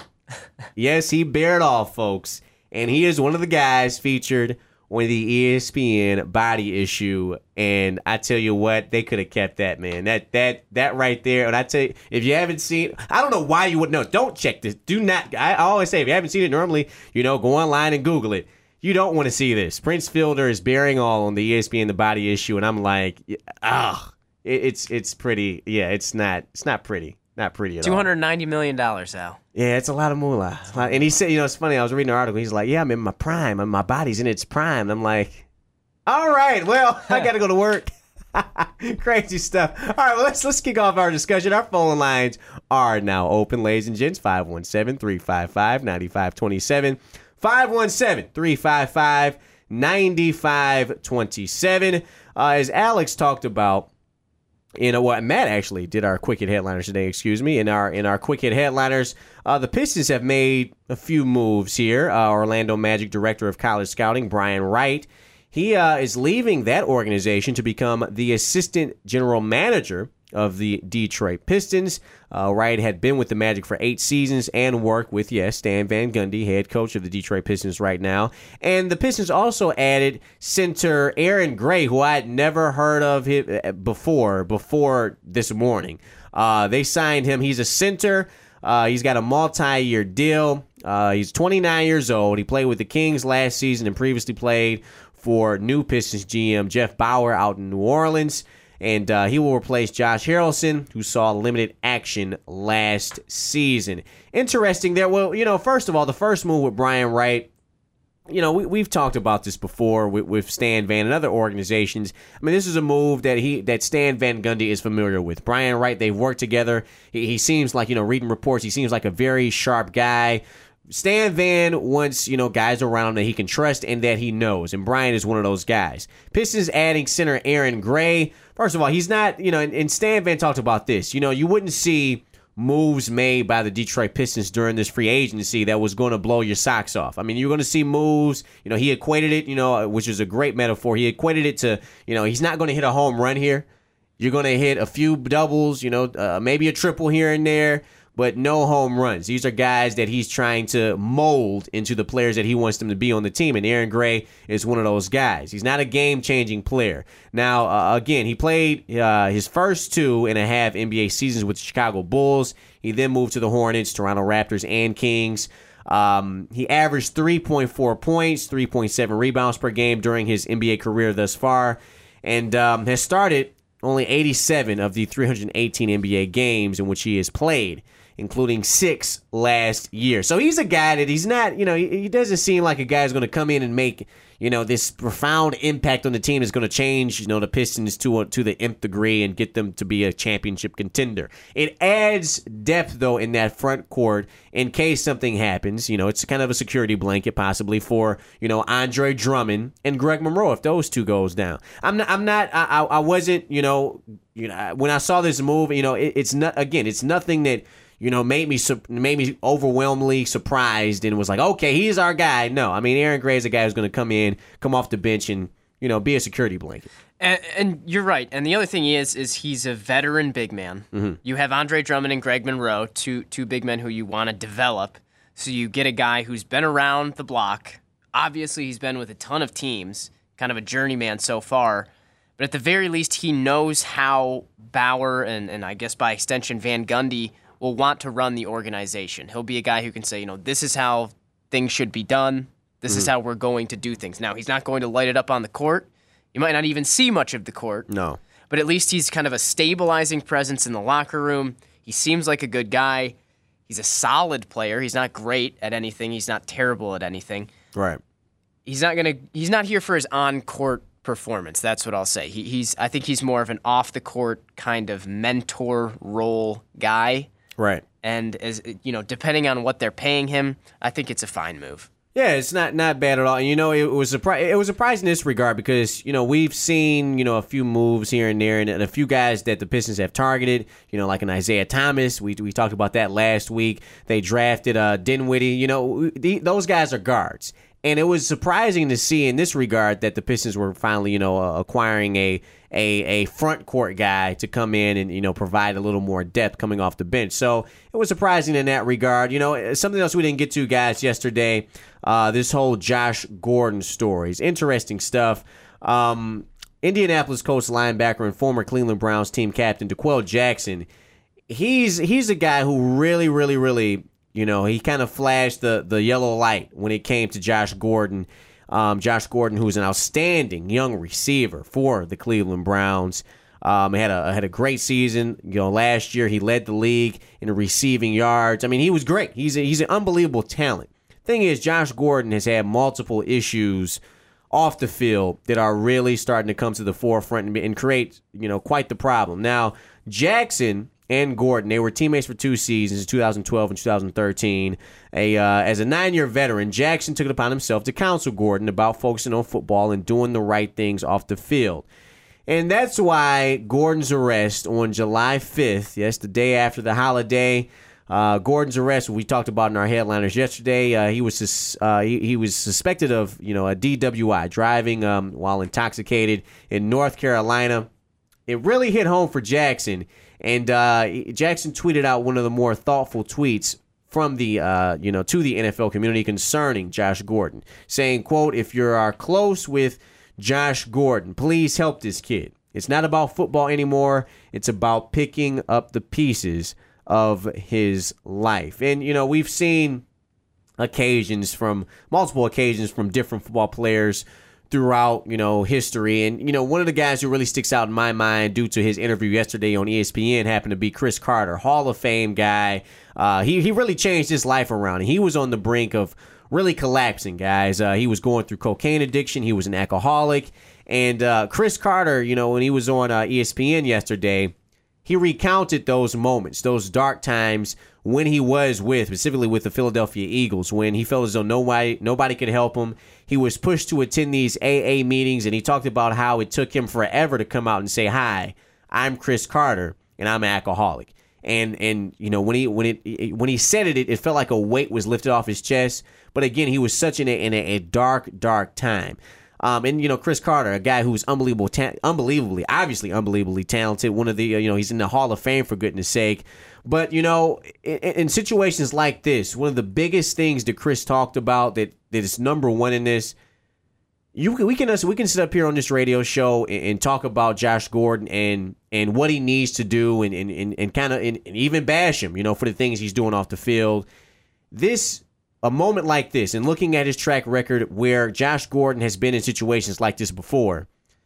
Yes, he bared all, folks, and he is one of the guys featured on the E S P N Body Issue, and I tell you what, they could have kept that, man. That that that right there. And I tell you, if you haven't seen, I don't know why you would know. Don't check this. Do not. I always say, if you haven't seen it, normally, you know, go online and Google it. You don't want to see this. Prince Fielder is bearing all on the E S P N The Body Issue, and I'm like, ah, it, it's it's pretty. Yeah, it's not. It's not pretty. Not pretty at all. two hundred ninety million dollars, Al. Yeah, it's a lot of moolah. And he said, you know, it's funny. I was reading an article. He's like, yeah, I'm in my prime. And my body's in its prime. And I'm like, all right, well, I got to go to work. Crazy stuff. All right, well, let's let's kick off our discussion. Our phone lines are now open, ladies and gents. five one seven, three five five, nine five two seven. five one seven, three five five, nine five two seven. Uh, as Alex talked about, you know what, Matt actually did our quick hit headliners today, excuse me. In our in our quick hit headliners, uh, the Pistons have made a few moves here. Uh, Orlando Magic Director of College Scouting, Brian Wright, he uh, is leaving that organization to become the assistant general manager of the Detroit Pistons. Uh, Wright had been with the Magic for eight seasons and worked with, yes, Stan Van Gundy, head coach of the Detroit Pistons right now. And the Pistons also added center Aaron Gray, who I had never heard of him before, before this morning. Uh, they signed him. He's a center. Uh, he's got a multi-year deal. Uh, he's twenty-nine years old. He played with the Kings last season and previously played for new Pistons G M Jeff Bauer out in New Orleans. And uh, he will replace Josh Harrelson, who saw limited action last season. Interesting there. Well, you know, first of all, the first move with Brian Wright, you know, we, we've talked about this before with, with Stan Van and other organizations. I mean, this is a move that he that Stan Van Gundy is familiar with. Brian Wright, they've worked together. He, he seems like, you know, reading reports, he seems like a very sharp guy. Stan Van wants, you know, guys around that he can trust and that he knows, and Brian is one of those guys. Pistons adding center Aaron Gray. First of all, he's not, you know, and, and Stan Van talked about this. You know, you wouldn't see moves made by the Detroit Pistons during this free agency that was going to blow your socks off. I mean, you're going to see moves, you know, he equated it, you know, which is a great metaphor. He equated it to, you know, he's not going to hit a home run here. You're going to hit a few doubles, you know, uh, maybe a triple here and there, but no home runs. These are guys that he's trying to mold into the players that he wants them to be on the team, and Aaron Gray is one of those guys. He's not a game-changing player. Now, uh, again, he played uh, his first two and a half N B A seasons with the Chicago Bulls. He then moved to the Hornets, Toronto Raptors, and Kings. Um, he averaged three point four points, three point seven rebounds per game during his N B A career thus far, and um, has started only eighty-seven of the three hundred eighteen N B A games in which he has played, including six last year. So he's a guy that he's not, you know, he, he doesn't seem like a guy who's going to come in and make, you know, this profound impact on the team is going to change, you know, the Pistons to to the nth degree and get them to be a championship contender. It adds depth, though, in that front court in case something happens. You know, it's kind of a security blanket possibly for, you know, Andre Drummond and Greg Monroe if those two goes down. I'm not, I'm not, I, I, I wasn't, you know, you know, when I saw this move, you know, it, it's not, again, it's nothing that, you know, made me made me overwhelmingly surprised and was like, okay, he's our guy. No, I mean, Aaron Gray is a guy who's going to come in, come off the bench, and, you know, be a security blanket. And, and you're right. And the other thing is, is he's a veteran big man. Mm-hmm. You have Andre Drummond and Greg Monroe, two two big men who you want to develop. So you get a guy who's been around the block. Obviously, he's been with a ton of teams, kind of a journeyman so far. But at the very least, he knows how Bauer and, and I guess by extension Van Gundy will want to run the organization. He'll be a guy who can say, you know, this is how things should be done. This mm-hmm. is how we're going to do things. Now, he's not going to light it up on the court. You might not even see much of the court. No. But at least he's kind of a stabilizing presence in the locker room. He seems like a good guy. He's a solid player. He's not great at anything. He's not terrible at anything. Right. He's not going to he's not here for his on-court performance. That's what I'll say. He, he's I think he's more of an off-the-court kind of mentor role guy. Right. And, as you know, depending on what they're paying him, I think it's a fine move. Yeah, it's not, not bad at all. And, you know, it was surpri- it was surprising in this regard because, you know, we've seen, you know, a few moves here and there and, and a few guys that the Pistons have targeted, you know, like an Isaiah Thomas. We we talked about that last week. They drafted uh, Dinwiddie. You know, the, those guys are guards. And it was surprising to see in this regard that the Pistons were finally, you know, uh, acquiring a, a a front court guy to come in and, you know, provide a little more depth coming off the bench. So it was surprising in that regard. You know, something else we didn't get to, guys, yesterday, uh, this whole Josh Gordon story. It's interesting stuff. Um, Indianapolis Colts linebacker and former Cleveland Browns team captain DeQuell Jackson, he's he's a guy who really, really, really... You know, he kind of flashed the, the yellow light when it came to Josh Gordon. Um, Josh Gordon, who's an outstanding young receiver for the Cleveland Browns. Um, had a had a great season. You know, last year he led the league in receiving yards. I mean, he was great. He's a, he's an unbelievable talent. Thing is, Josh Gordon has had multiple issues off the field that are really starting to come to the forefront and, and create, you know, quite the problem. Now, Jackson and Gordon, they were teammates for two seasons, two thousand twelve and two thousand thirteen. A uh, as a nine-year veteran, Jackson took it upon himself to counsel Gordon about focusing on football and doing the right things off the field. And that's why Gordon's arrest on July fifth, yes, the day after the holiday, uh, Gordon's arrest, we talked about in our headliners yesterday, uh, he was sus- uh, he, he was suspected of, you know, a D W I, driving um, while intoxicated in North Carolina. It really hit home for Jackson, and uh, Jackson tweeted out one of the more thoughtful tweets from the, uh, you know, to the N F L community concerning Josh Gordon, saying, quote, "If you are close with Josh Gordon, please help this kid. It's not about football anymore. It's about picking up the pieces of his life." And, you know, we've seen occasions from, multiple occasions from different football players throughout, you know, history. And, you know, one of the guys who really sticks out in my mind due to his interview yesterday on E S P N happened to be Cris Carter, Hall of Fame guy. Uh, he, he really changed his life around. He was on the brink of really collapsing, guys. Uh, he was going through cocaine addiction. He was an alcoholic. And uh, Cris Carter, you know, when he was on uh, E S P N yesterday, he recounted those moments, those dark times when he was with, specifically with the Philadelphia Eagles, when he felt as though nobody, nobody could help him. He was pushed to attend these A A meetings, and he talked about how it took him forever to come out and say, "Hi, I'm Cris Carter, and I'm an alcoholic." And and you know when he when it when he said it, it, it felt like a weight was lifted off his chest. But again, he was such in a in a, a dark dark time. Um, and you know Cris Carter, a guy who's unbelievable, ta- unbelievably, obviously unbelievably talented. One of the uh, you know he's in the Hall of Fame for goodness sake. But you know in, in situations like this, one of the biggest things that Cris talked about that that is number one in this. You we can we can sit up here on this radio show and, and talk about Josh Gordon and and what he needs to do and and and, and kind of and, and even bash him, you know, for the things he's doing off the field. This a moment like this, and looking at his track record where Josh Gordon has been in situations like this before,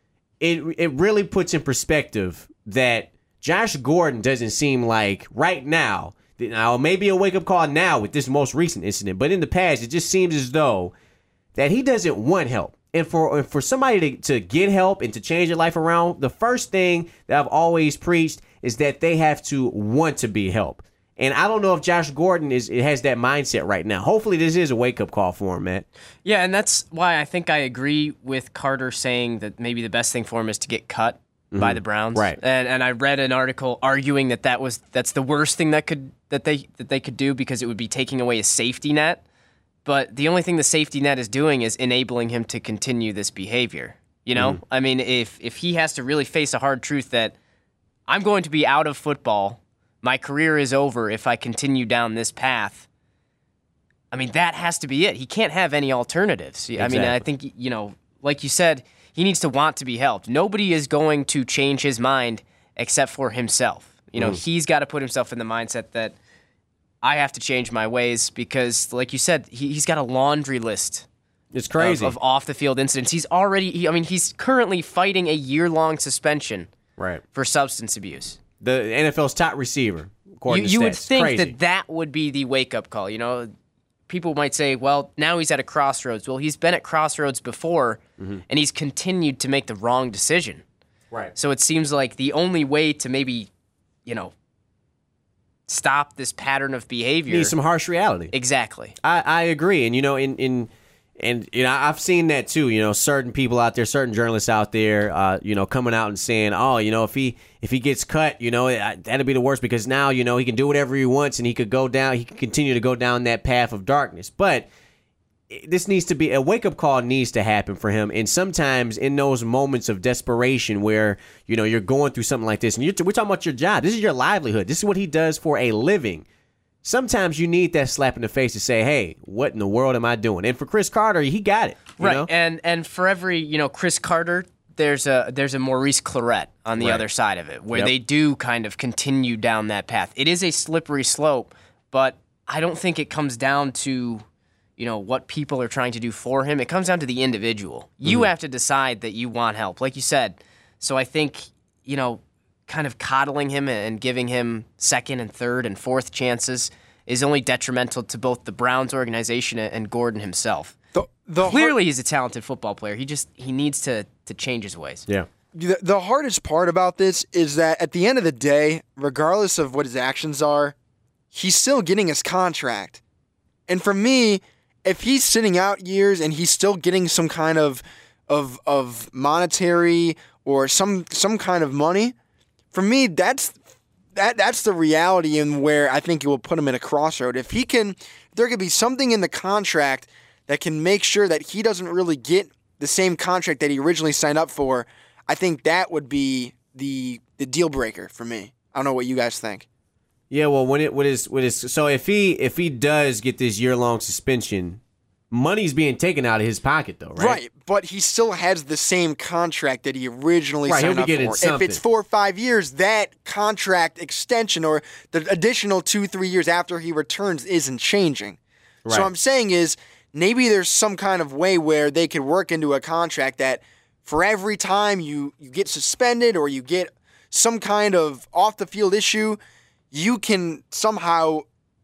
it it really puts in perspective that Josh Gordon doesn't seem like right now. Now maybe a wake up call now with this most recent incident, but in the past it just seems as though that he doesn't want help. And for for somebody to, to get help and to change their life around, the first thing that I've always preached is that they have to want to be helped. And I don't know if Josh Gordon is it has that mindset right now. Hopefully this is a wake-up call for him, Matt. Yeah, and that's why I think I agree with Carter saying that maybe the best thing for him is to get cut mm-hmm. by the Browns. Right. And and I read an article arguing that that was that's the worst thing that could that they that they could do because it would be taking away a safety net. But the only thing the safety net is doing is enabling him to continue this behavior. You know? Mm-hmm. I mean, if if he has to really face a hard truth that I'm going to be out of football, my career is over if I continue down this path, I mean, that has to be it. He can't have any alternatives. Exactly. I mean, I think, you know, like you said, he needs to want to be helped. Nobody is going to change his mind except for himself. You know, mm. he's got to put himself in the mindset that I have to change my ways because, like you said, he, he's got a laundry list. It's crazy. Of, of off-the-field incidents. He's already, he, I mean, he's currently fighting a year-long suspension right. for substance abuse. The N F L's top receiver, according you, to you stats. would think crazy. that that would be the wake-up call. You know, people might say, well, now he's at a crossroads. Well, he's been at crossroads before, mm-hmm. and he's continued to make the wrong decision. Right. So it seems like the only way to maybe, you know, stop this pattern of behavior. Need some harsh reality. Exactly. I, I agree. And, you know, in, in and, you know, I've seen that too, you know, certain people out there, certain journalists out there, uh, you know, coming out and saying, oh, you know, if he if he gets cut, you know, that'd be the worst because now, you know, he can do whatever he wants and he could go down, he can continue to go down that path of darkness. But this needs to be, a wake-up call needs to happen for him. And sometimes in those moments of desperation where, you know, you're going through something like this, and you're, we're talking about your job. This is your livelihood. This is what he does for a living. Sometimes you need that slap in the face to say, hey, what in the world am I doing? And for Cris Carter, he got it. You right. know? And and for every, you know, Cris Carter, there's a there's a Maurice Clarett on the right. other side of it, where yep. they do kind of continue down that path. It is a slippery slope, but I don't think it comes down to, you know, what people are trying to do for him. It comes down to the individual. You mm-hmm. have to decide that you want help, like you said. So I think, you know, kind of coddling him and giving him second and third and fourth chances is only detrimental to both the Browns organization and Gordon himself. The, the Clearly, he's a talented football player. He just he needs to to change his ways. Yeah. The, the hardest part about this is that at the end of the day, regardless of what his actions are, he's still getting his contract. And for me, if he's sitting out years and he's still getting some kind of of of monetary or some some kind of money, for me, that's that that's the reality and where I think it will put him in a crossroad. If he can, there could be something in the contract that can make sure that he doesn't really get the same contract that he originally signed up for. I think that would be the the deal breaker for me. I don't know what you guys think. Yeah, well, when it what is what is so if he if he does get this year long suspension, money's being taken out of his pocket though, right? Right, but he still has the same contract that he originally Right, signed he'll up be getting for. If something. it's four or five years, that contract extension or the additional two, three years after he returns isn't changing. Right. So what I'm saying is maybe there's some kind of way where they could work into a contract that for every time you, you get suspended or you get some kind of off-the-field issue, you can somehow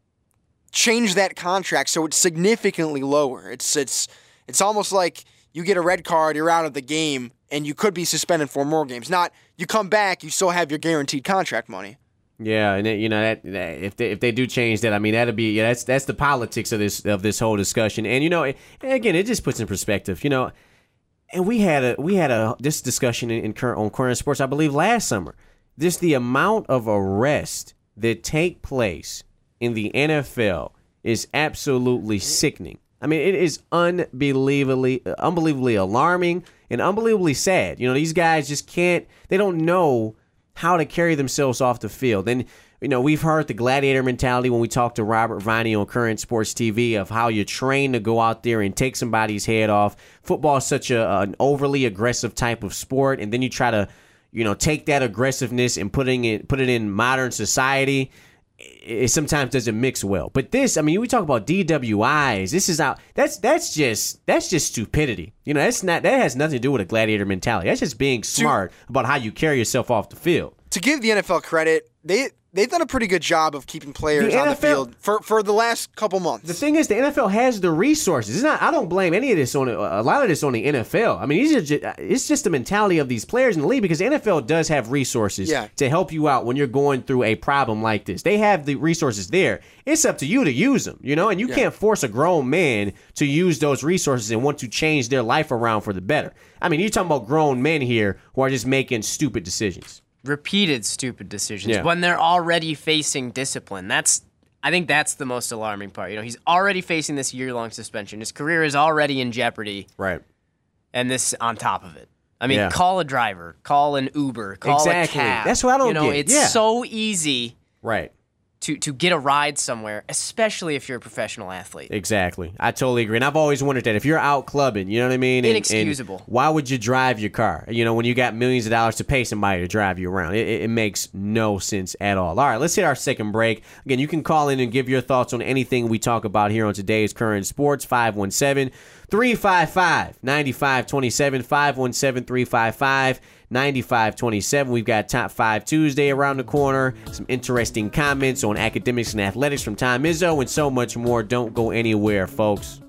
change that contract so it's significantly lower. It's it's it's almost like you get a red card, you're out of the game, and you could be suspended for more games. Not you come back, you still have your guaranteed contract money. Yeah, and it, you know that, that if they if they do change that, I mean that'll be yeah that's that's the politics of this of this whole discussion. And you know, and again, it just puts in perspective. You know, and we had a we had a this discussion in, in current on Current Sports, I believe, last summer. Just the amount of arrests that take place in the N F L is absolutely sickening. I mean, it is unbelievably unbelievably alarming and unbelievably sad. You know, these guys just can't. They don't know how to carry themselves off the field. And, you know, we've heard the gladiator mentality when we talked to Robert Viney on Current Sports T V of how you're trained to go out there and take somebody's head off. Football is such a, an overly aggressive type of sport, and then you try to, you know, take that aggressiveness and putting it, put it in modern society. It sometimes doesn't mix well. But this, I mean, we talk about D W Is. This is out. That's that's just that's just stupidity. You know, that's not that has nothing to do with a gladiator mentality. That's just being smart about how you carry yourself off the field. To give the N F L credit, they they've done a pretty good job of keeping players The on N F L the field for, for the last couple months. The thing is, the N F L has the resources. It's not. I don't blame any of this on a lot of this on the N F L. I mean, these are just, it's just the mentality of these players in the league because the N F L does have resources Yeah. to help you out when you're going through a problem like this. They have the resources there. It's up to you to use them, you know, and you Yeah. can't force a grown man to use those resources and want to change their life around for the better. I mean, you're talking about grown men here who are just making stupid decisions. Repeated stupid decisions Yeah. when they're already facing discipline. That's I think that's the most alarming part. You know, he's already facing this year-long suspension. His career is already in jeopardy, Right. and this on top of it. I mean, Yeah. call a driver, call an Uber, call Exactly. a cab. That's what I don't You know, get. it's Yeah. so easy Right. to to get a ride somewhere, especially if you're a professional athlete. Exactly. I totally agree. And I've always wondered that if you're out clubbing, you know what I mean? And- Inexcusable. and why would you drive your car? You know, when you got millions of dollars to pay somebody to drive you around. It, it, it makes no sense at all. All right, let's hit our second break. Again, you can call in and give your thoughts on anything we talk about here on today's Current Sports. five one seven, three five five, nine five two seven, five one seven, three five five, nine five two seven. We've got Top five Tuesday around the corner, some interesting comments on academics and athletics from Tom Izzo, and so much more. Don't go anywhere, folks.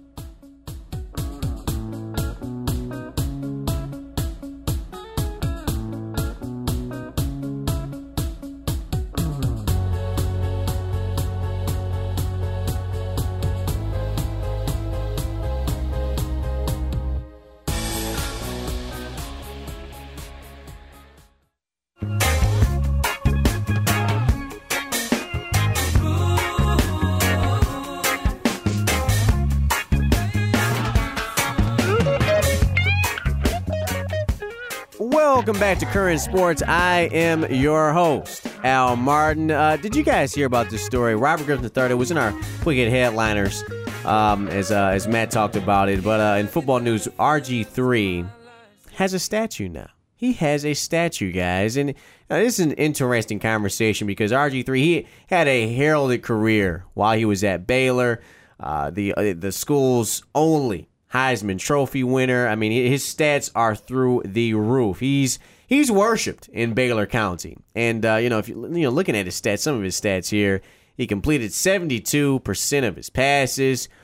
Welcome back to Current Sports. I am your host, Al Martin. Uh, did you guys hear about this story? Robert Griffin the third, it was in our Quick Hit Headliners, um, as uh, as Matt talked about it. But uh, in football news, R G three has a statue now. He has a statue, guys. And uh, this is an interesting conversation because R G three, he had a heralded career while he was at Baylor, uh, the uh, the school's only Heisman Trophy winner. I mean, his stats are through the roof. He's he's worshipped in Baylor County. And, uh, you know, if you you know, looking at his stats, some of his stats here, he completed seventy-two percent of his passes,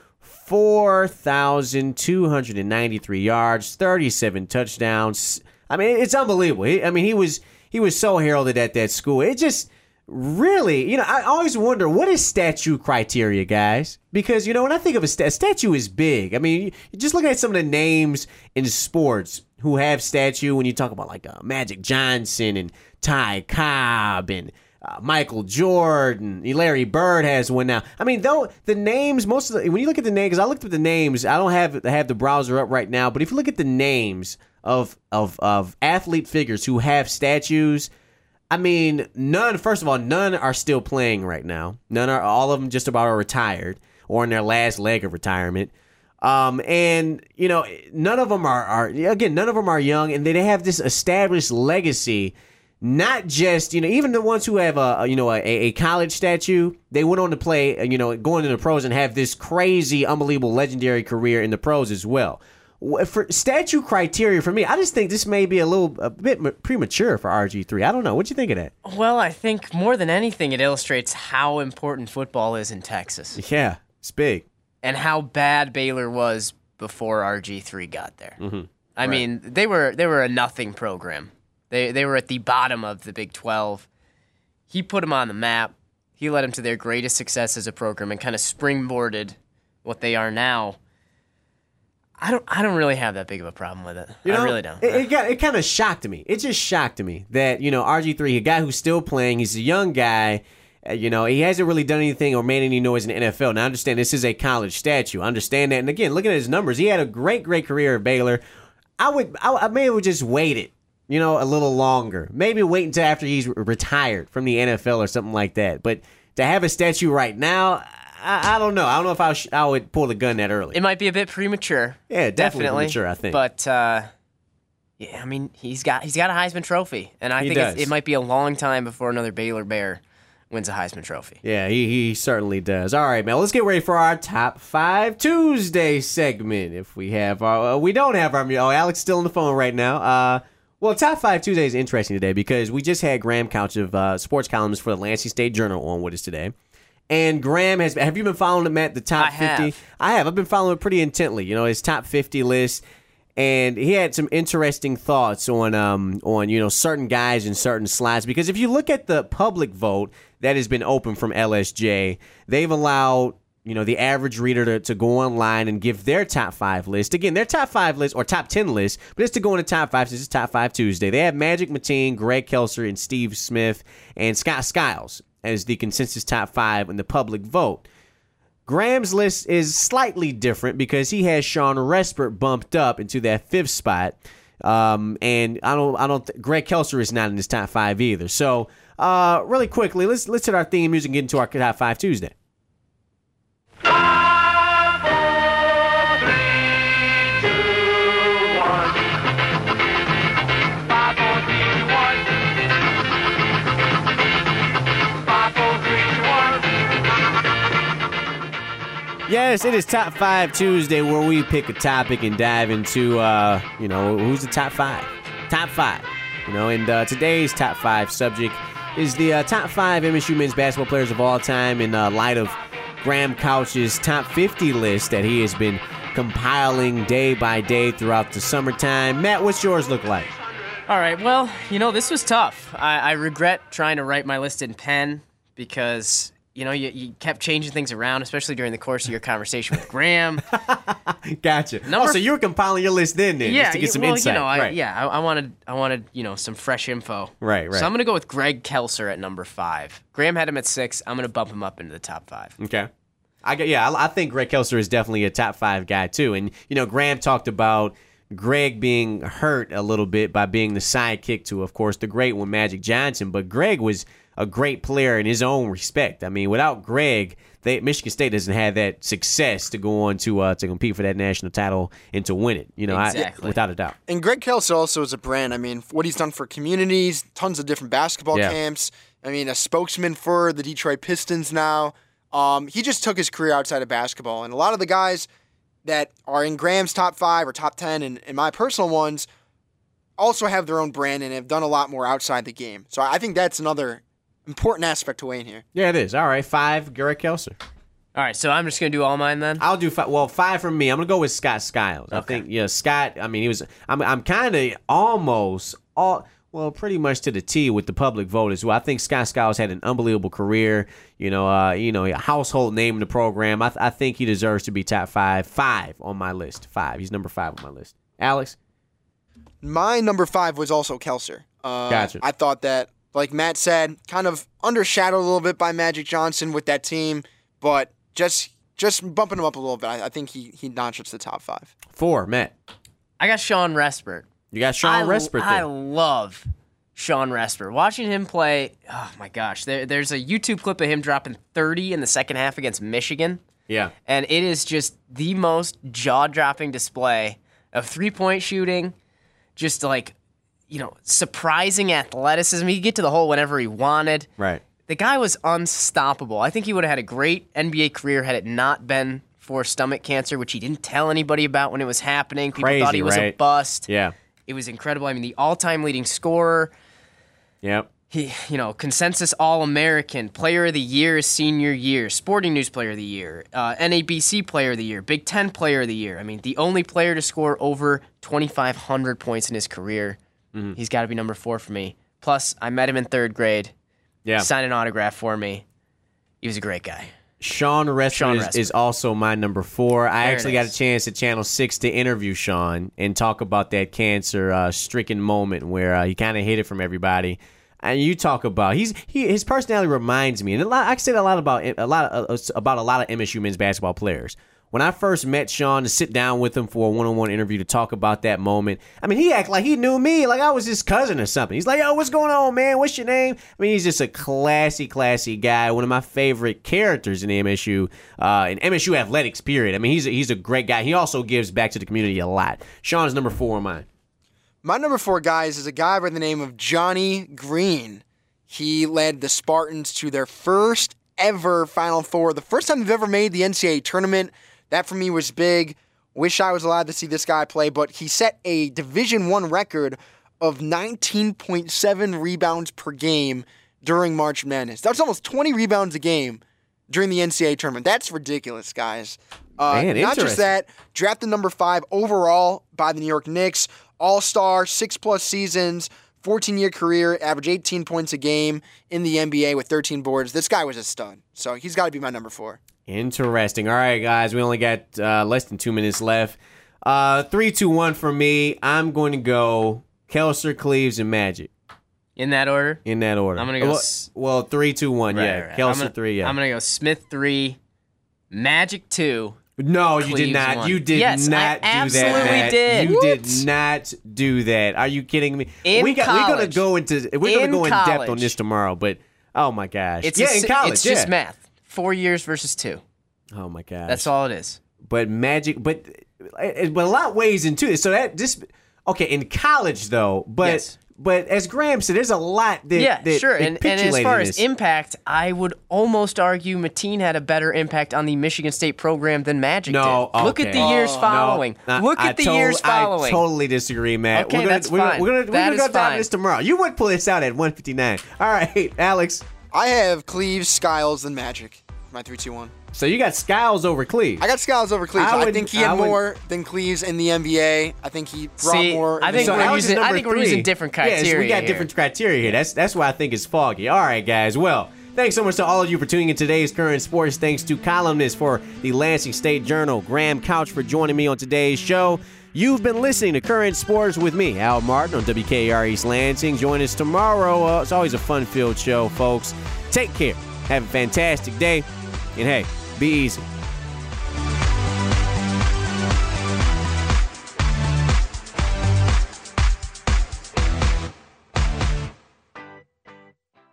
four thousand two hundred ninety-three yards, thirty-seven touchdowns. I mean, it's unbelievable. He, I mean, he was he was so heralded at that school. It just really, you know, I always wonder, what is statue criteria, guys? Because, you know, when I think of a, sta- a statue is big. I mean, you just look at some of the names in sports who have statue when you talk about like uh, Magic Johnson and Ty Cobb and uh, Michael Jordan. Larry Bird has one now. I mean, though the names, most of the, when you look at the names, because I looked at the names, I don't have have the browser up right now, but if you look at the names of of of athlete figures who have statues, I mean, none, first of all, none are still playing right now. None are, all of them just about are retired or in their last leg of retirement. Um, and, you know, none of them are, are, again, none of them are young, and they have this established legacy, not just, you know, even the ones who have a, you know, a, a college statue, they went on to play, you know, going into the pros and have this crazy, unbelievable, legendary career in the pros as well. For statue criteria for me, I just think this may be a little a bit premature for R G three. I don't know. What do you think of that? Well, I think more than anything, it illustrates how important football is in Texas. Yeah, it's big. And how bad Baylor was before R G three got there. Mm-hmm. I right. mean, they were they were a nothing program. They they were at the bottom of the Big twelve. He put them on the map. He led them to their greatest success as a program and kind of springboarded what they are now. I don't. I don't really have that big of a problem with it. You know, I really don't. It, it, got, it kind of shocked me. It just shocked me that, you know, R G three, a guy who's still playing, he's a young guy. Uh, you know, he hasn't really done anything or made any noise in the N F L. Now, I understand this is a college statue. I understand that. And again, looking at his numbers, he had a great, great career at Baylor. I would. I, I maybe would just wait it, you know, a little longer. Maybe wait until after he's retired from the N F L or something like that. But to have a statue right now, I, I don't know. I don't know if I, sh- I would pull the gun that early. It might be a bit premature. Yeah, definitely, definitely. premature, I think. But uh, yeah, I mean, he's got he's got a Heisman Trophy, and I He think it's, does. it might be a long time before another Baylor Bear wins a Heisman Trophy. Yeah, he, he certainly does. All right, man. Let's get ready for our Top Five Tuesday segment. If we have our, uh, we don't have our. Oh, Alex is still on the phone right now. Uh, well, Top Five Tuesday is interesting today because we just had Graham Couch of uh, sports columnist for the Lansing State Journal on with us today. And Graham has. Have you been following him at the top I have. fifty? I have. I've been following it pretty intently. You know, his top fifty list, and he had some interesting thoughts on um on you know certain guys and certain slides. Because if you look at the public vote that has been open from L S J, they've allowed you know the average reader to, to go online and give their top five list. Again, their top five list or top ten list, but it's to go in the top five since it's Top Five Tuesday. They have Magic Mateen, Greg Kelser, and Steve Smith, and Scott Skiles as the consensus top five in the public vote. Graham's list is slightly different because he has Sean Respert bumped up into that fifth spot, um, and I don't, I don't. Th- Greg Kelser is not in his top five either. So, uh, really quickly, let's let's hit our theme music and get into our Top Five Tuesday. Yes, it is Top Five Tuesday, where we pick a topic and dive into, uh, you know, who's the top five? Top five. You know, and uh, today's top five subject is the uh, top five M S U men's basketball players of all time in uh, light of Graham Couch's top fifty list that he has been compiling day by day throughout the summertime. Matt, what's yours look like? All right, well, you know, this was tough. I, I regret trying to write my list in pen because, you know, you, you kept changing things around, especially during the course of your conversation with Graham. Gotcha. Number oh, so you were compiling your list then, then yeah, just to get some well, insight. You know, I, right. Yeah, I, I wanted, I wanted, you know, some fresh info. Right, right. So I'm going to go with Greg Kelser at number five. Graham had him at six. I'm going to bump him up into the top five. Okay. I get, yeah, I, I think Greg Kelser is definitely a top five guy, too. And, you know, Graham talked about Greg being hurt a little bit by being the sidekick to, of course, the great one, Magic Johnson. But Greg was a great player in his own respect. I mean, without Greg, they, Michigan State doesn't have that success to go on to uh, to compete for that national title and to win it. You know, exactly. I, without a doubt. And Greg Kelser also is a brand. I mean, what he's done for communities, tons of different basketball Yeah. camps. I mean, a spokesman for the Detroit Pistons now. Um, he just took his career outside of basketball. And a lot of the guys that are in Graham's top five or top ten and, and my personal ones also have their own brand and have done a lot more outside the game. So I think that's another important aspect to weigh in here. Yeah, it is. All right, five, Greg Kelser. All right, so I'm just going to do all mine then? I'll do five. Well, five from me. I'm gonna go with Scott Skiles. I Okay. think yeah, Scott. I mean, he was. I'm. I'm kind of almost all. Well, pretty much to the T with the public vote as well. I think Scott Skiles had an unbelievable career. You know, uh, you know, a household name in the program. I, th- I think he deserves to be top five. Five on my list. Five. He's number five on my list. Alex. My number five was also Kelser. Uh, Gotcha. I thought that, like Matt said, kind of undershadowed a little bit by Magic Johnson with that team, but just just bumping him up a little bit. I, I think he he notches the top five. Four. Matt. I got Sean Respert. You got Sean I, Respert I there. love Sean Respert. Watching him play, oh my gosh. There, there's a YouTube clip of him dropping thirty in the second half against Michigan. Yeah. And it is just the most jaw-dropping display of three-point shooting, just like, you know, surprising athleticism. He could get to the hole whenever he wanted. Right. The guy was unstoppable. I think he would have had a great N B A career had it not been for stomach cancer, which he didn't tell anybody about when it was happening. People Crazy, thought he was right? a bust. Yeah. It was incredible. I mean, the all-time leading scorer. Yep. He, you know, consensus All-American, Player of the Year his senior year, Sporting News Player of the Year, uh, N A B C Player of the Year, Big Ten Player of the Year. I mean, the only player to score over twenty-five hundred points in his career. Mm-hmm. He's got to be number four for me. Plus, I met him in third grade. Yeah. Signed an autograph for me. He was a great guy. Sean Respert, Sean is, Respert. is also my number four. I There it actually got a is. chance at Channel six to interview Sean and talk about that cancer-stricken moment where uh, he kind of hid it from everybody. And you talk about he's he his personality reminds me, and a lot, I say that a lot about a lot of, uh, about a lot of M S U men's basketball players. When I first met Sean to sit down with him for a one-on-one interview to talk about that moment, I mean, he acted like he knew me, like I was his cousin or something. He's like, "Yo, what's going on, man? What's your name?" I mean, he's just a classy, classy guy. One of my favorite characters in the M S U, uh, in M S U athletics. Period. I mean, he's a, he's a great guy. He also gives back to the community a lot. Sean is number four on mine. My number four, guys, is a guy by the name of Johnny Green. He led the Spartans to their first ever Final Four, the first time they've ever made the N C double A tournament. That for me was big. Wish I was allowed to see this guy play, but he set a Division One record of nineteen point seven rebounds per game during March Madness. That's almost twenty rebounds a game during the N C double A tournament. That's ridiculous, guys. Uh, Man, not just interesting. that, drafted number five overall by the New York Knicks, all-star, six-plus seasons, fourteen-year career, average eighteen points a game in the N B A with thirteen boards. This guy was a stud, so he's got to be my number four. Interesting. All right, guys, we only got uh, less than two minutes left. Uh, three, two, one for me. I'm going to go Kelser, Cleaves, and Magic In that order? in that order. I'm gonna go Well, s- well three, two, one. Right, yeah, right, right. Kelser, I'm gonna, three. Yeah. I'm going to go Smith three, Magic two. No, you did Cleaves not. one. You did Yes, I not do that. absolutely Matt. did. You What? did not do that. Are you kidding me? In we got. We're gonna college. go into. We're gonna In go in depth on college. this tomorrow. But oh my gosh, It's yeah, a in si- college. It's yeah. just math. Four years versus two. Oh my gosh, That's all it is. But Magic, but but a lot weighs into it. So that this okay in college though. But Yes. but as Graham said, there's a lot that Yeah, that, sure. that And, and as pictulated far in as this. impact, I would almost argue Mateen had a better impact on the Michigan State program than Magic No, did. Look okay. at the years No, following. no, Look I at the tot- years following. I totally disagree, Matt. Okay, we're gonna, that's we're, fine. We're gonna, That we're gonna is go down fine. this tomorrow. You would pull this out at one fifty-nine. All right, Alex. I have Cleaves, Skiles, and Magic. My three two one. So you got Skiles over Cleves. I got Skiles over Cleaves. I I, would- think he I had would- more than Cleaves in the N B A. I think he brought See, more. I think So we're Alex is using- I number think we're three. using different Yes, we criteria got here. different criteria here. That's that's why I think it's foggy. All right, guys. Well, thanks so much to all of you for tuning in today's Current Sports. Thanks to columnist for the Lansing State Journal, Graham Couch, for joining me on today's show. You've been listening to Current Sports with me, Al Martin, on W K R East Lansing. Join us tomorrow. Uh, it's always a fun-filled show, folks. Take care. Have a fantastic day. And hey, be easy.